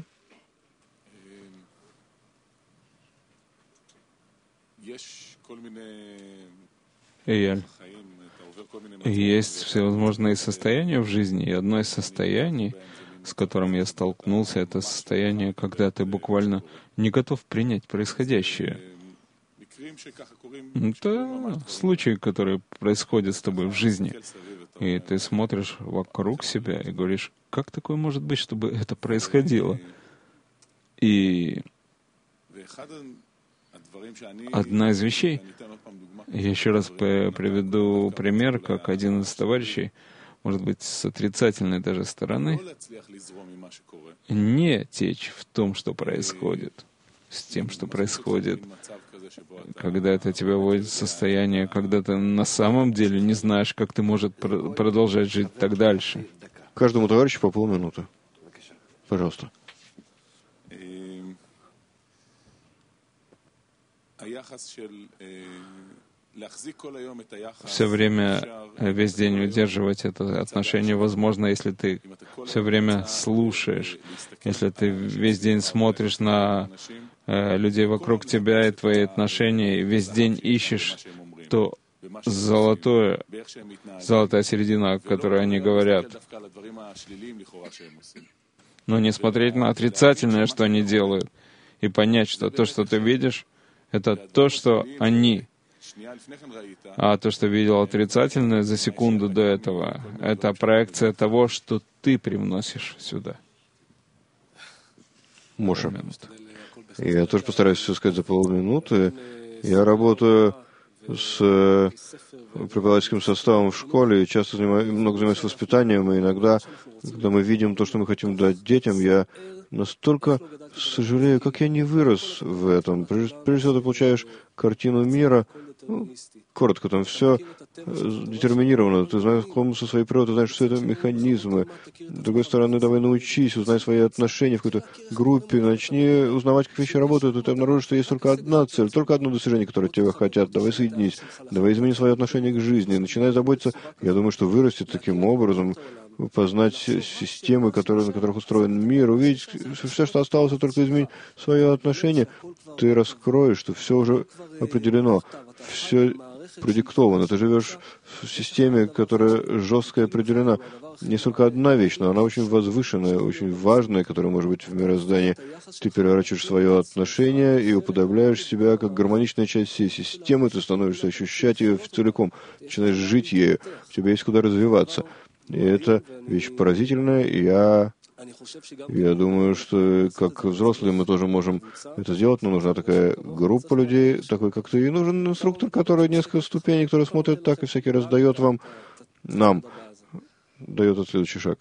Эйяль, есть всевозможные состояния в жизни, и одно из состояний, с которым я столкнулся, это состояние, когда ты буквально не готов принять происходящее. Это случаи, которые происходят с тобой в жизни. И ты смотришь вокруг себя и говоришь, как такое может быть, чтобы это происходило? И одна из вещей, я еще раз приведу пример, как один из товарищей, может быть, с отрицательной даже стороны, не течь в том, что происходит, с тем, что происходит, когда это тебя вводит в состояние, когда ты на самом деле не знаешь, как ты можешь пр- продолжать жить так дальше. Каждому товарищу по полминуты. Пожалуйста. Все время, весь день удерживать это отношение возможно, если ты все время слушаешь, если ты весь день смотришь на э, людей вокруг тебя и твои отношения, и весь день ищешь то золотое, золотая середина, о которой они говорят. Но не смотреть на отрицательное, что они делают, и понять, что то, что ты видишь, это то, что они. А то, что видел отрицательное за секунду до этого, это проекция того, что ты привносишь сюда. Моша. Я тоже постараюсь все сказать за полминуты. Я работаю с преподавательским составом в школе и часто занимаюсь, много занимаюсь воспитанием, и иногда, когда мы видим то, что мы хотим дать детям, я настолько сожалею, как я не вырос в этом. Прежде, прежде всего, ты получаешь картину мира, ну, коротко, там все детерминировано. Ты знаешь, знаком со своей природой, ты знаешь, что это механизмы. С другой стороны, давай научись, узнай свои отношения в какой-то группе, начни узнавать, как вещи работают, и ты обнаружишь, что есть только одна цель, только одно достижение, которое тебя хотят. Давай соединись, давай измени свое отношение к жизни, начинай заботиться. Я думаю, что вырастет таким образом, познать системы, которые, на которых устроен мир, увидеть все, что осталось, и только изменить свое отношение, ты раскроешь, что все уже определено, все продиктовано. Ты живешь в системе, которая жестко определена. Не только одна вещь, но она очень возвышенная, очень важная, которая может быть в мироздании. Ты переворачиваешь свое отношение и уподобляешь себя как гармоничная часть всей системы, ты становишься ощущать ее целиком, начинаешь жить ею, у тебя есть куда развиваться. И это вещь поразительная, и я, я думаю, что как взрослые мы тоже можем это сделать, но нужна такая группа людей, такой как ты, и нужен инструктор, который несколько ступеней, который смотрит так и всякий раз дает вам, нам, дает этот следующий шаг.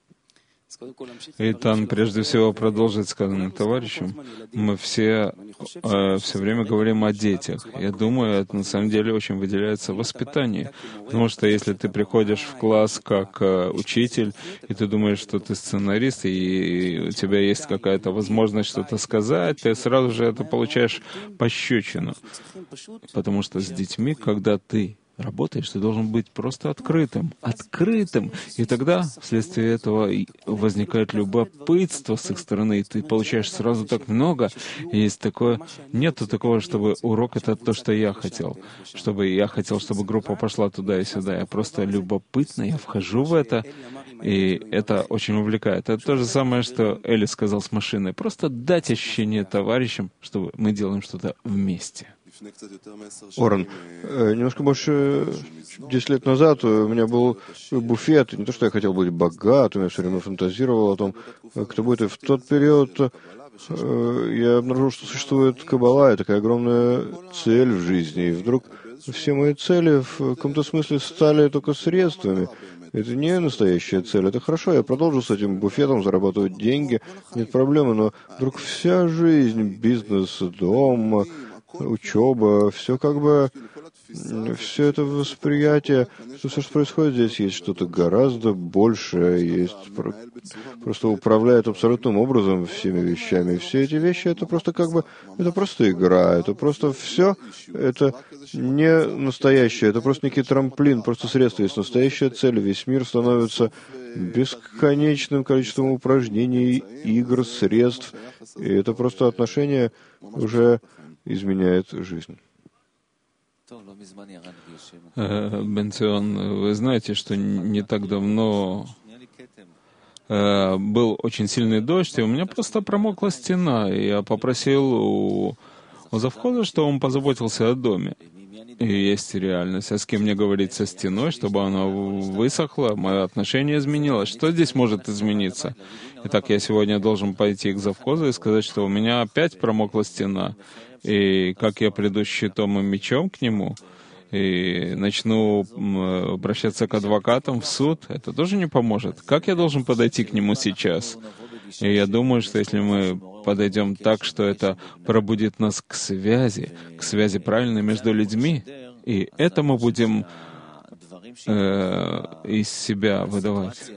Итан, прежде всего, продолжить сказанным товарищем. Мы все э, все время говорим о детях. Я думаю, это на самом деле очень выделяется в воспитании. Потому что если ты приходишь в класс как э, учитель, и ты думаешь, что ты сценарист, и у тебя есть какая-то возможность что-то сказать, ты сразу же это получаешь пощечину. Потому что с детьми, когда ты работаешь, ты должен быть просто открытым. Открытым! И тогда, вследствие этого, возникает любопытство с их стороны, и ты получаешь сразу так много. И есть такое... Нету такого, чтобы урок — это то, что я хотел. Чтобы я хотел, чтобы группа пошла туда и сюда. Я просто любопытно, я вхожу в это, и это очень увлекает. Это то же самое, что Эли сказал с машиной. Просто дать ощущение товарищам, что мы делаем что-то вместе. Орен, немножко больше десять лет назад у меня был буфет. Не то, что я хотел быть богатым, я все время фантазировал о том, кто будет. И в тот период я обнаружил, что существует каббала, и такая огромная цель в жизни. И вдруг все мои цели в каком-то смысле стали только средствами. Это не настоящая цель. Это хорошо, я продолжу с этим буфетом зарабатывать деньги, нет проблемы, но вдруг вся жизнь, бизнес, дом, учеба, все как бы, все это восприятие, что все, что происходит здесь, есть что-то гораздо большее, есть про, просто управляет абсолютным образом всеми вещами. Все эти вещи, это просто как бы, это просто игра, это просто все, это не настоящее, это просто некий трамплин, просто средство. Есть настоящая цель, весь мир становится бесконечным количеством упражнений, игр, средств. И это просто отношение уже изменяет жизнь. Бенцион, вы знаете, что не так давно был очень сильный дождь, и у меня просто промокла стена. И я попросил у, у завхоза, что он позаботился о доме. И есть реальность. А с кем мне говорить со стеной, чтобы она высохла, мое отношение изменилось? Что здесь может измениться? Итак, я сегодня должен пойти к завхозу и сказать, что у меня опять промокла стена. И как я приду с щитом и мечом к нему, и начну обращаться к адвокатам в суд, это тоже не поможет. Как я должен подойти к нему сейчас? И я думаю, что если мы подойдем так, что это пробудит нас к связи, к связи правильной между людьми, и это мы будем э, из себя выдавать,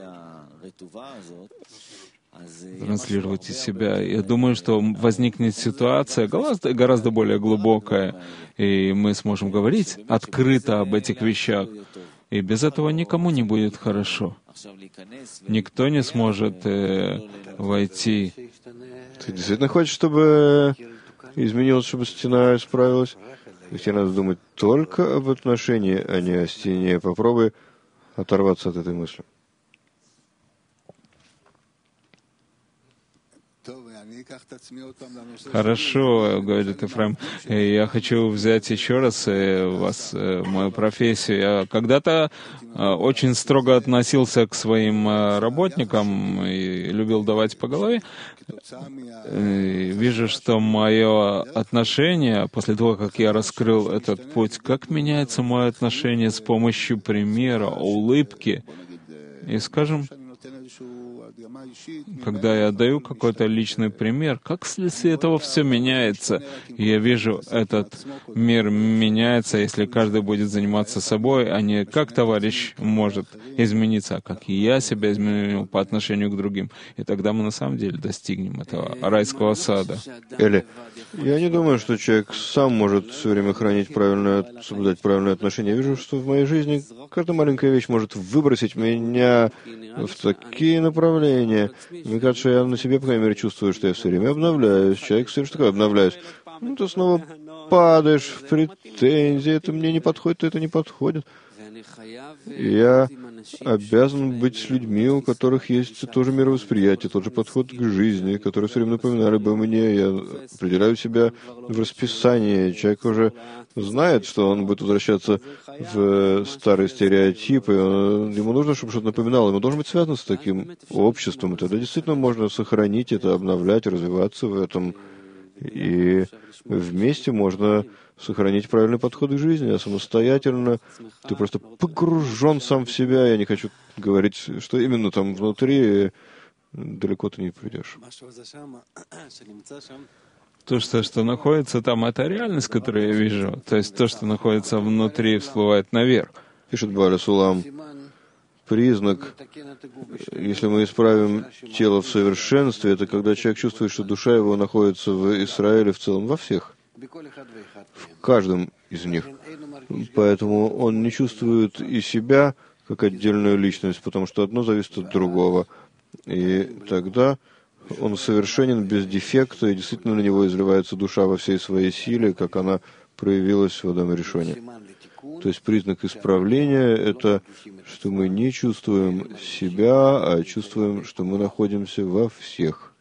транслировать из себя. Я думаю, что возникнет ситуация гораздо, гораздо более глубокая, и мы сможем говорить открыто об этих вещах. И без этого никому не будет хорошо. Никто не сможет э, войти. Ты действительно хочешь, чтобы изменилось, чтобы стена исправилась? То есть тебе надо думать только об отношении, а не о стене. Попробуй оторваться от этой мысли. Хорошо, говорит Ефраим. Я хочу взять еще раз вас, мою профессию. Я когда-то очень строго относился к своим работникам и любил давать по голове. И вижу, что мое отношение, после того, как я раскрыл этот путь, как меняется мое отношение с помощью примера, улыбки. И, скажем, когда я даю какой-то личный пример, как вследствие этого все меняется. И я вижу, этот мир меняется, если каждый будет заниматься собой, а не как товарищ может измениться, а как и я себя изменил по отношению к другим. И тогда мы на самом деле достигнем этого райского сада. Или я не думаю, что человек сам может все время хранить правильное, соблюдать правильное отношение. Я вижу, что в моей жизни каждая маленькая вещь может выбросить меня в такие направления. Мне кажется, я на себе, по крайней мере, чувствую, что я все время обновляюсь. Человек все время такое обновляюсь. Ну, ты снова падаешь в претензии. Это мне не подходит, это не подходит. Я обязан быть с людьми, у которых есть тоже мировосприятие, тот же подход к жизни, которые все время напоминали бы мне. Я определяю себя в расписании. Человек уже знает, что он будет возвращаться в старые стереотипы. Ему нужно, чтобы что-то напоминало. Ему должен быть связан с таким обществом. И тогда действительно можно сохранить это, обновлять, развиваться в этом. И вместе можно сохранить правильный подход к жизни, а самостоятельно ты просто погружен сам в себя. Я не хочу говорить, что именно там внутри, далеко ты не придешь. То, что, что находится там, это реальность, которую я вижу. То есть то, что находится внутри, всплывает наверх. Пишет Бааля Сулам. Признак, если мы исправим тело в совершенстве, это когда человек чувствует, что душа его находится в Израиле в целом, во всех, в каждом из них. Поэтому он не чувствует и себя как отдельную личность, потому что одно зависит от другого. И тогда он совершенен без дефекта, и действительно на него изливается душа во всей своей силе, как она проявилась в Адаме Ришоне. То есть признак исправления — это что мы не чувствуем себя, а чувствуем, что мы находимся во всех.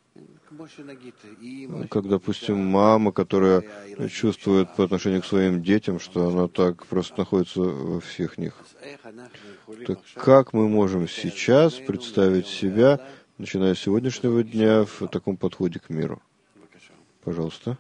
Как, допустим, мама, которая чувствует по отношению к своим детям, что она так просто находится во всех них. Так как мы можем сейчас представить себя, начиная с сегодняшнего дня, в таком подходе к миру? Пожалуйста.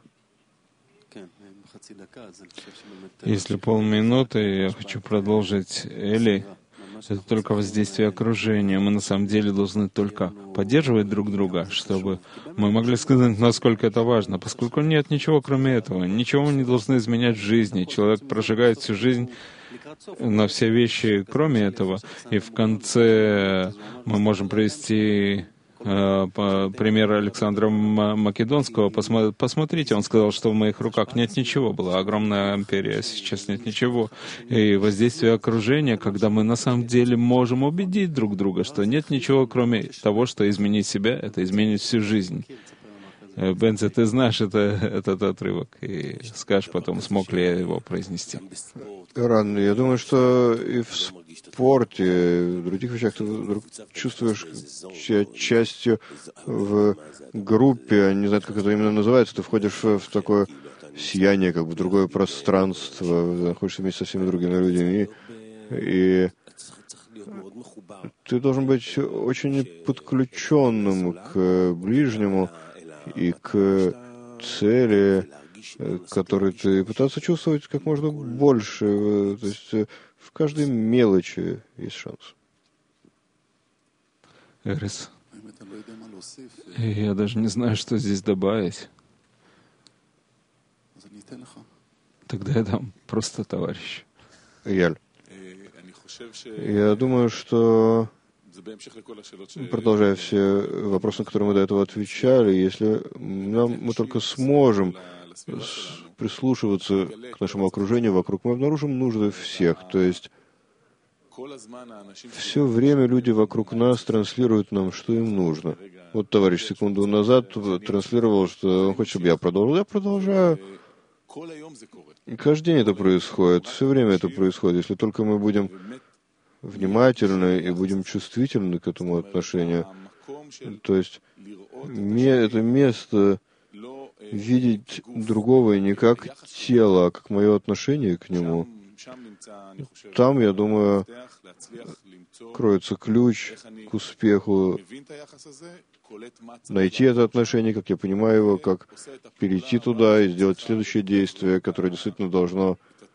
Если полминуты, я хочу продолжить Эли. Это только воздействие окружения. Мы на самом деле должны только поддерживать друг друга, чтобы мы могли сказать, насколько это важно. Поскольку нет ничего кроме этого. Ничего мы не должны изменять в жизни. Человек прожигает всю жизнь на все вещи, кроме этого. И в конце мы можем привести пример Александра Македонского. Посмотрите, он сказал, что в моих руках нет ничего. Была огромная империя, сейчас нет ничего. И воздействие окружения, когда мы на самом деле можем убедить друг друга, что нет ничего, кроме того, что изменить себя, это изменить всю жизнь. Бензи, ты знаешь это, этот отрывок, и скажешь потом, смог ли я его произнести. Ран, я думаю, что и в спорте, и в других вещах ты вдруг чувствуешь себя частью в группе, не знаю, как это именно называется, ты входишь в такое сияние, как бы в другое пространство, находишься вместе со всеми другими людьми, и ты должен быть очень подключенным к ближнему и к цели, которую ты пытался чувствовать как можно больше. То есть в каждой мелочи есть шанс. Эрис, я даже не знаю, что здесь добавить. Тогда я дам просто товарищ. Яль. Я думаю, что, продолжая все вопросы, на которые мы до этого отвечали, если нам, мы только сможем прислушиваться к нашему окружению вокруг, мы обнаружим нужды всех. То есть все время люди вокруг нас транслируют нам, что им нужно. Вот товарищ секунду назад транслировал, что он хочет, чтобы я продолжил. Я продолжаю. И каждый день это происходит, все время это происходит. Если только мы будем внимательны и будем чувствительны к этому отношению, то есть это место видеть другого не как тело, а как мое отношение к нему, там, я думаю, кроется ключ к успеху, найти это отношение, как я понимаю его, как перейти туда и сделать следующее действие, которое действительно должно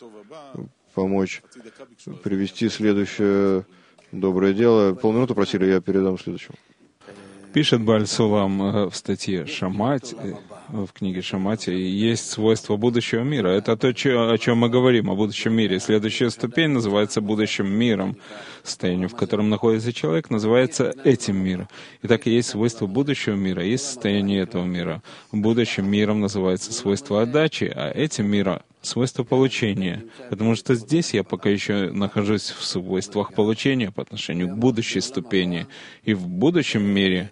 помочь привести следующее доброе дело. Полминуты просили, я передам следующему. Пишет Бааль Сулам в статье «Шамать», в книге «Шамати», есть свойства будущего мира. Это то, о чем мы говорим, о будущем мире. Следующая ступень называется будущим миром. Состояние, в котором находится человек, называется этим миром. Итак, есть свойства будущего мира, есть состояние этого мира. Будущим миром называется свойство отдачи, а этим миром — свойство получения. Потому что здесь я пока еще нахожусь в свойствах получения по отношению к будущей ступени. И в будущем мире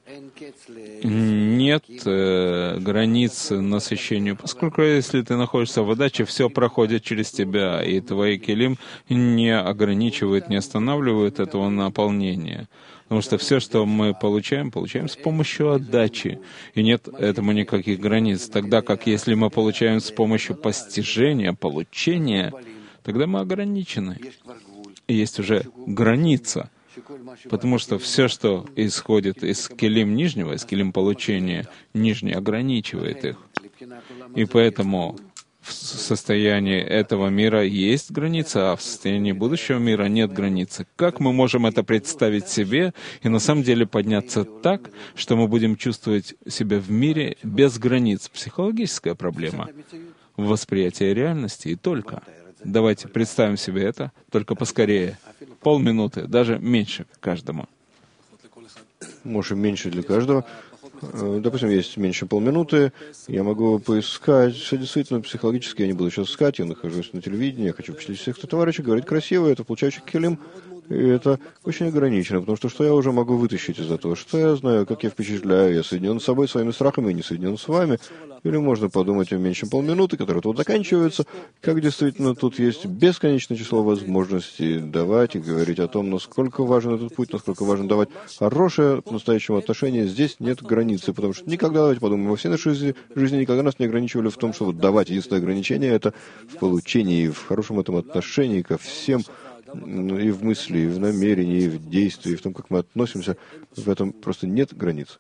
нет э, границ насыщению, поскольку если ты находишься в отдаче, все проходит через тебя, и твои килим не ограничивают, не останавливают этого наполнения. Потому что все, что мы получаем, получаем с помощью отдачи, и нет этому никаких границ. Тогда как если мы получаем с помощью постижения, получения, тогда мы ограничены. И есть уже граница. Потому что все, что исходит из килим нижнего, из килим получения, нижний ограничивает их. И поэтому в состоянии этого мира есть граница, а в состоянии будущего мира нет границы. Как мы можем это представить себе и на самом деле подняться так, что мы будем чувствовать себя в мире без границ? Психологическая проблема в восприятии реальности и только. Давайте представим себе это, только поскорее. Полминуты, даже меньше каждому. Может, меньше для каждого. Допустим, есть меньше полминуты, я могу поискать, что действительно психологически я не буду сейчас искать, я нахожусь на телевидении, я хочу впечатлить всех товарищей, говорить красиво, это получающий килим, и это очень ограничено, потому что что я уже могу вытащить из этого, что я знаю, как я впечатляю, я соединен с собой, своими страхами, и не соединен с вами, или можно подумать о меньше полминуты, которые тут заканчиваются, как действительно тут есть бесконечное число возможностей давать и говорить о том, насколько важен этот путь, насколько важно давать хорошее по-настоящему отношение. Здесь нет границы, потому что никогда, давайте подумаем, во всей нашей жизни, жизни никогда нас не ограничивали в том, что вот давать. Единственное ограничение — это в получении, в хорошем этом отношении ко всем, и в мысли, и в намерении, и в действии, и в том, как мы относимся. В этом просто нет границ.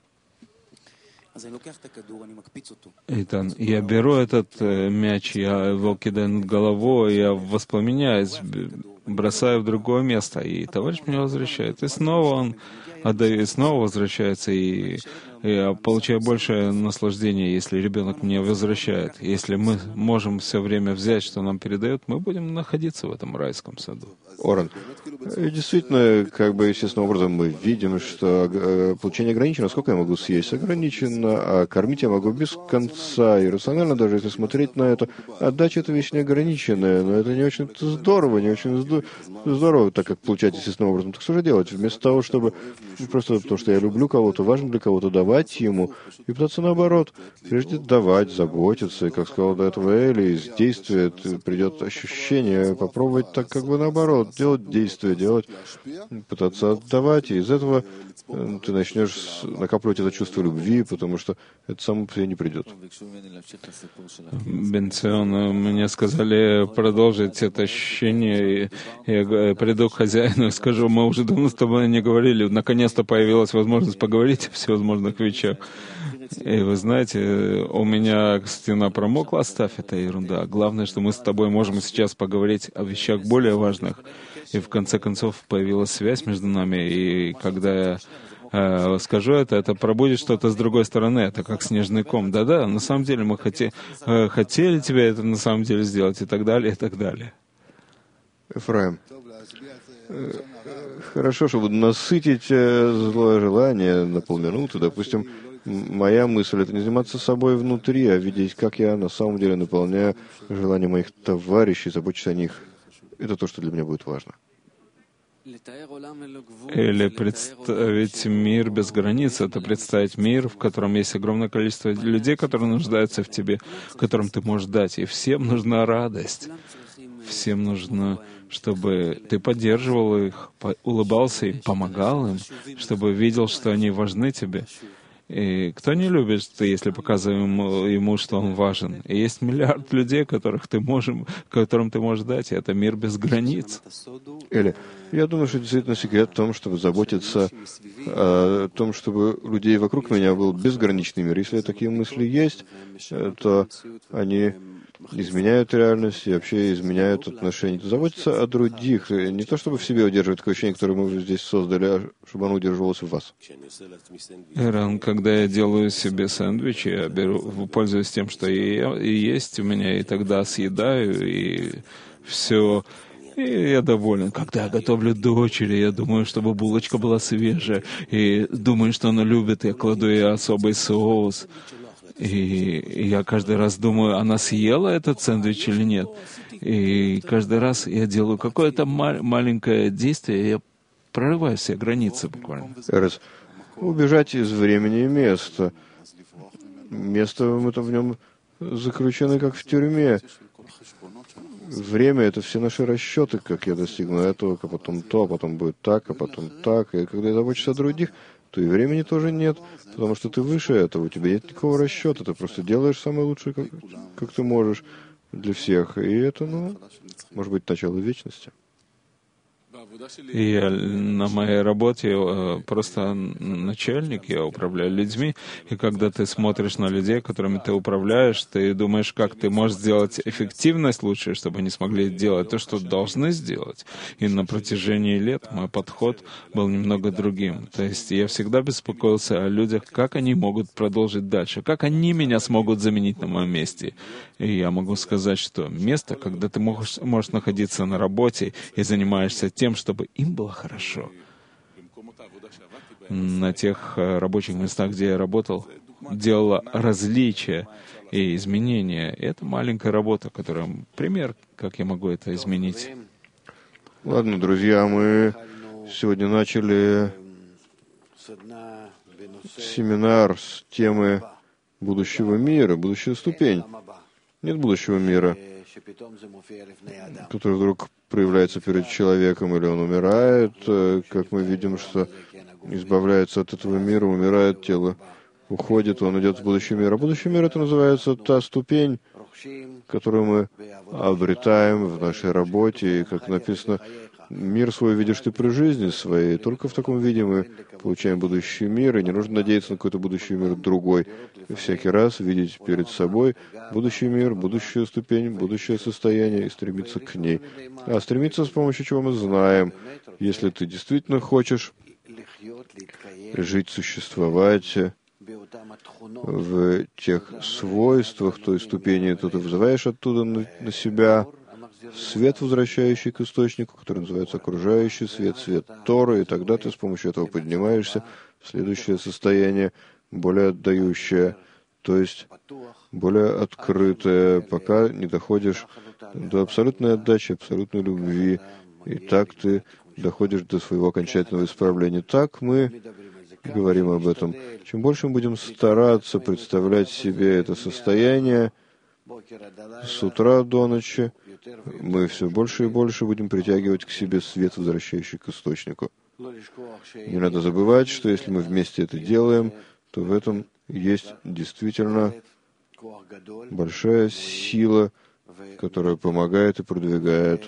Итан, я беру этот э, мяч, я его кидаю над головой, я воспламеняюсь, бросаю в другое место, и товарищ меня возвращает. И снова он отдает, и снова возвращается, и я получаю большее наслаждение, если ребенок мне возвращает. Если мы можем все время взять, что нам передают, мы будем находиться в этом райском саду. Оран, И действительно, как бы естественным образом мы видим, что получение ограничено. Сколько я могу съесть? Ограничено, а кормить я могу без конца. И рационально, даже если смотреть на это, отдача — это вещь неограниченная, но это не очень здорово, не очень здорово, так как получать естественным образом. Так что же делать? Вместо того, чтобы просто потому, что я люблю кого-то, важно для кого-то давать ему, и пытаться наоборот, прежде давать, заботиться, и, как сказал до этого Эли, из действия придет ощущение, попробовать так как бы наоборот, делать действия, делать, пытаться отдавать, и из этого ты начнешь накапливать это чувство любви, потому что это само по себе не придет. Бенцион, мне сказали продолжить это ощущение, и я приду к хозяину и скажу: мы уже давно с тобой не говорили, наконец-то появилась возможность поговорить о всевозможных вещах. И вы знаете, у меня стена промокла, оставь, это ерунда. Главное, что мы с тобой можем сейчас поговорить о вещах более важных. И в конце концов появилась связь между нами, и когда я э, скажу это, это пробудет что-то с другой стороны, это как снежный ком. Да-да, на самом деле мы хоте, э, хотели тебя это на самом деле сделать, и так далее, и так далее. Эфраим, хорошо, чтобы насытить злое желание на полминуты, допустим, моя мысль — это не заниматься собой внутри, а видеть, как я на самом деле наполняю желания моих товарищей, заботиться о них. Это то, что для меня будет важно. Или представить мир без границ — это представить мир, в котором есть огромное количество людей, которые нуждаются в тебе, которым ты можешь дать. И всем нужна радость. Всем нужно, чтобы ты поддерживал их, улыбался им, помогал им, чтобы видел, что они важны тебе. И кто не любит, если показываем ему, что он важен? И есть миллиард людей, которых ты можешь, которым ты можешь дать, и это мир без границ. Или я думаю, что действительно секрет в том, чтобы заботиться о том, чтобы у людей вокруг меня был безграничный мир. Если такие мысли есть, то они изменяют реальность и вообще изменяют отношения. Заботиться о других, не то чтобы в себе удерживать такое ощущение, которое мы здесь создали, а чтобы оно удерживалось в вас. Эран, когда я делаю себе сэндвичи, я беру, пользуюсь тем, что и, и есть у меня, и тогда съедаю, и все. И я доволен. Когда я готовлю дочери, я думаю, чтобы булочка была свежая, и думаю, что она любит, я кладу ей особый соус. И я каждый раз думаю, она съела этот сэндвич или нет. И каждый раз я делаю какое-то ма- маленькое действие, и я прорываю все границы буквально. Раз. Убежать из времени и места. Место мы там в нем заключены, как в тюрьме. Время — это все наши расчеты, как я достигну этого, а потом то, а потом будет так, а потом так. И когда я забочусь о других, то и времени тоже нет, потому что ты выше этого, у тебя нет никакого расчета, ты просто делаешь самое лучшее, как, как ты можешь для всех. И это, ну, может быть, начало вечности. И я на моей работе э, просто начальник, я управляю людьми, и когда ты смотришь на людей, которыми ты управляешь, ты думаешь, как ты можешь сделать эффективность лучше, чтобы они смогли делать то, что должны сделать. И на протяжении лет мой подход был немного другим. То есть я всегда беспокоился о людях, как они могут продолжить дальше, как они меня смогут заменить на моем месте. И я могу сказать, что место, когда ты можешь, можешь находиться на работе и занимаешься тем, чтобы им было хорошо. На тех рабочих местах, где я работал, делала различия и изменения. И это маленькая работа, которая... Пример, как я могу это изменить. Ладно, друзья, мы сегодня начали семинар с темы будущего мира, будущая ступень. Нет будущего мира, который вдруг проявляется перед человеком, или он умирает, как мы видим, что избавляется от этого мира, умирает, тело уходит, он идет в будущий мир. А будущий мир — это называется та ступень, которую мы обретаем в нашей работе, и, как написано, мир свой видишь ты при жизни своей. Только в таком виде мы получаем будущий мир, и не нужно надеяться на какой-то будущий мир другой. И всякий раз видеть перед собой будущий мир, будущую ступень, будущее состояние и стремиться к ней. А стремиться с помощью чего мы знаем. Если ты действительно хочешь жить, существовать в тех свойствах той ступени, то ты вызываешь оттуда на, на себя свет, возвращающий к источнику, который называется окружающий свет, свет Торы, и тогда ты с помощью этого поднимаешься в следующее состояние, более отдающее, то есть более открытое, пока не доходишь до абсолютной отдачи, абсолютной любви, и так ты доходишь до своего окончательного исправления. Так мы говорим об этом. Чем больше мы будем стараться представлять себе это состояние с утра до ночи, мы все больше и больше будем притягивать к себе свет, возвращающий к источнику. Не надо забывать, что если мы вместе это делаем, то в этом есть действительно большая сила, которая помогает и продвигает.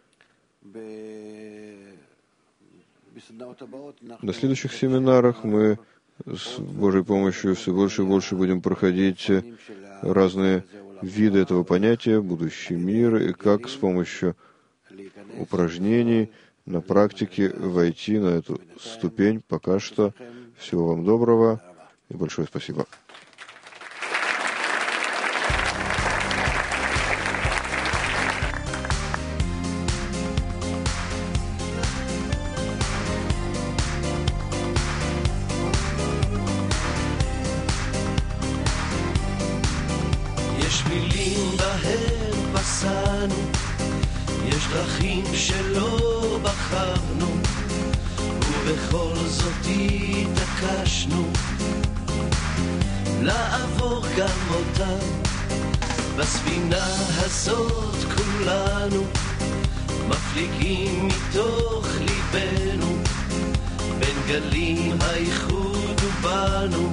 На следующих семинарах мы с Божьей помощью все больше и больше будем проходить разные виды этого понятия, будущий мир, и как с помощью упражнений на практике войти на эту ступень. Пока что всего вам доброго и большое спасибо. יש דרכים שלא בחרנו, ובכל זאת התעקשנו לעבור גם אותם. בספינה הזאת כולנו מפליגים מתוך ליבנו, בין גלים האיחוד ובנו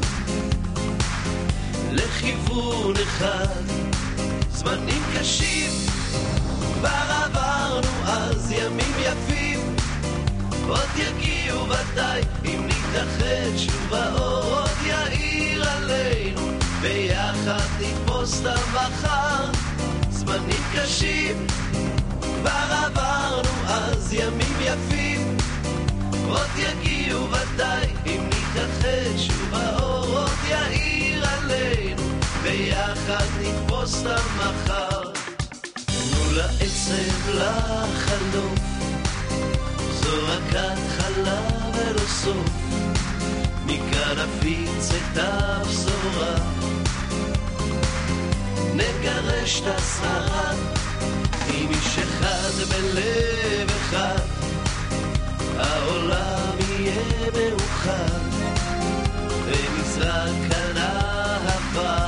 לכיוון אחד. זמנים קשים כבר עברנו, אז ימים יפים עוד יגיעו ודאי, אם נתאחד שוב האור עוד יאיר עלינו, ביחד נתפוס את המחר. זמנים קשים כבר עברנו, אז ימים יפים עוד יגיעו ודאי, אם נתאחד שוב האור עוד יאיר עלינו, ביחד נתפוס את המחר. תנו לעצב לחלוף, זו רק התחלה ולא סוף, מכאן נפיץ את הבשורה, נגרש את הסערה, עם איש אחד בלב אחד, העולם יהיה מאוחד, ונזרק כאן אהבה,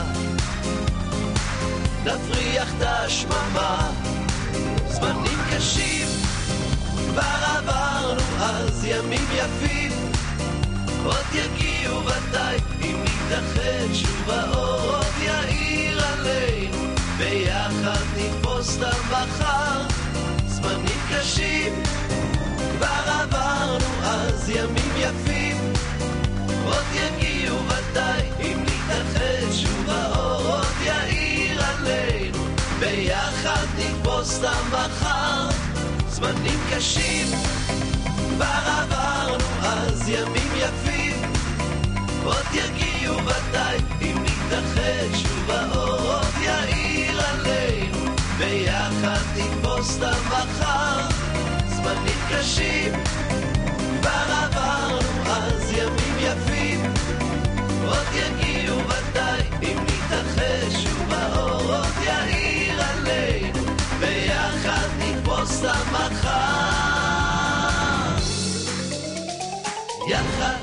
נפריח את השממה. זמנים קשים כבר עברנו, אז ימים יפים עוד יגיעו ודאי, אם נתאחד שוב האור עוד יאיר עלינו, ביחד נתפוס את המחר. זמנים קשים כבר עברנו, אז ימים יפים עוד יגיעו ודאי, אם נתאחד שוב האור עוד יאיר עלינו, ביחד נתפוס את המחר. זמנים קשים כבר עברנו, אז ימים יפים עוד יגיעו ודאי, אם נתאחד שוב האור עוד יאיר עלינו, ביחד נתפוס את המחר. זמנים קשים כבר עברנו, אז ימים יפים עוד יגיעו ודאי, אם נתאחד שוב האור עוד יאיר עלינו, ביחד נתפוס את המחר. יחד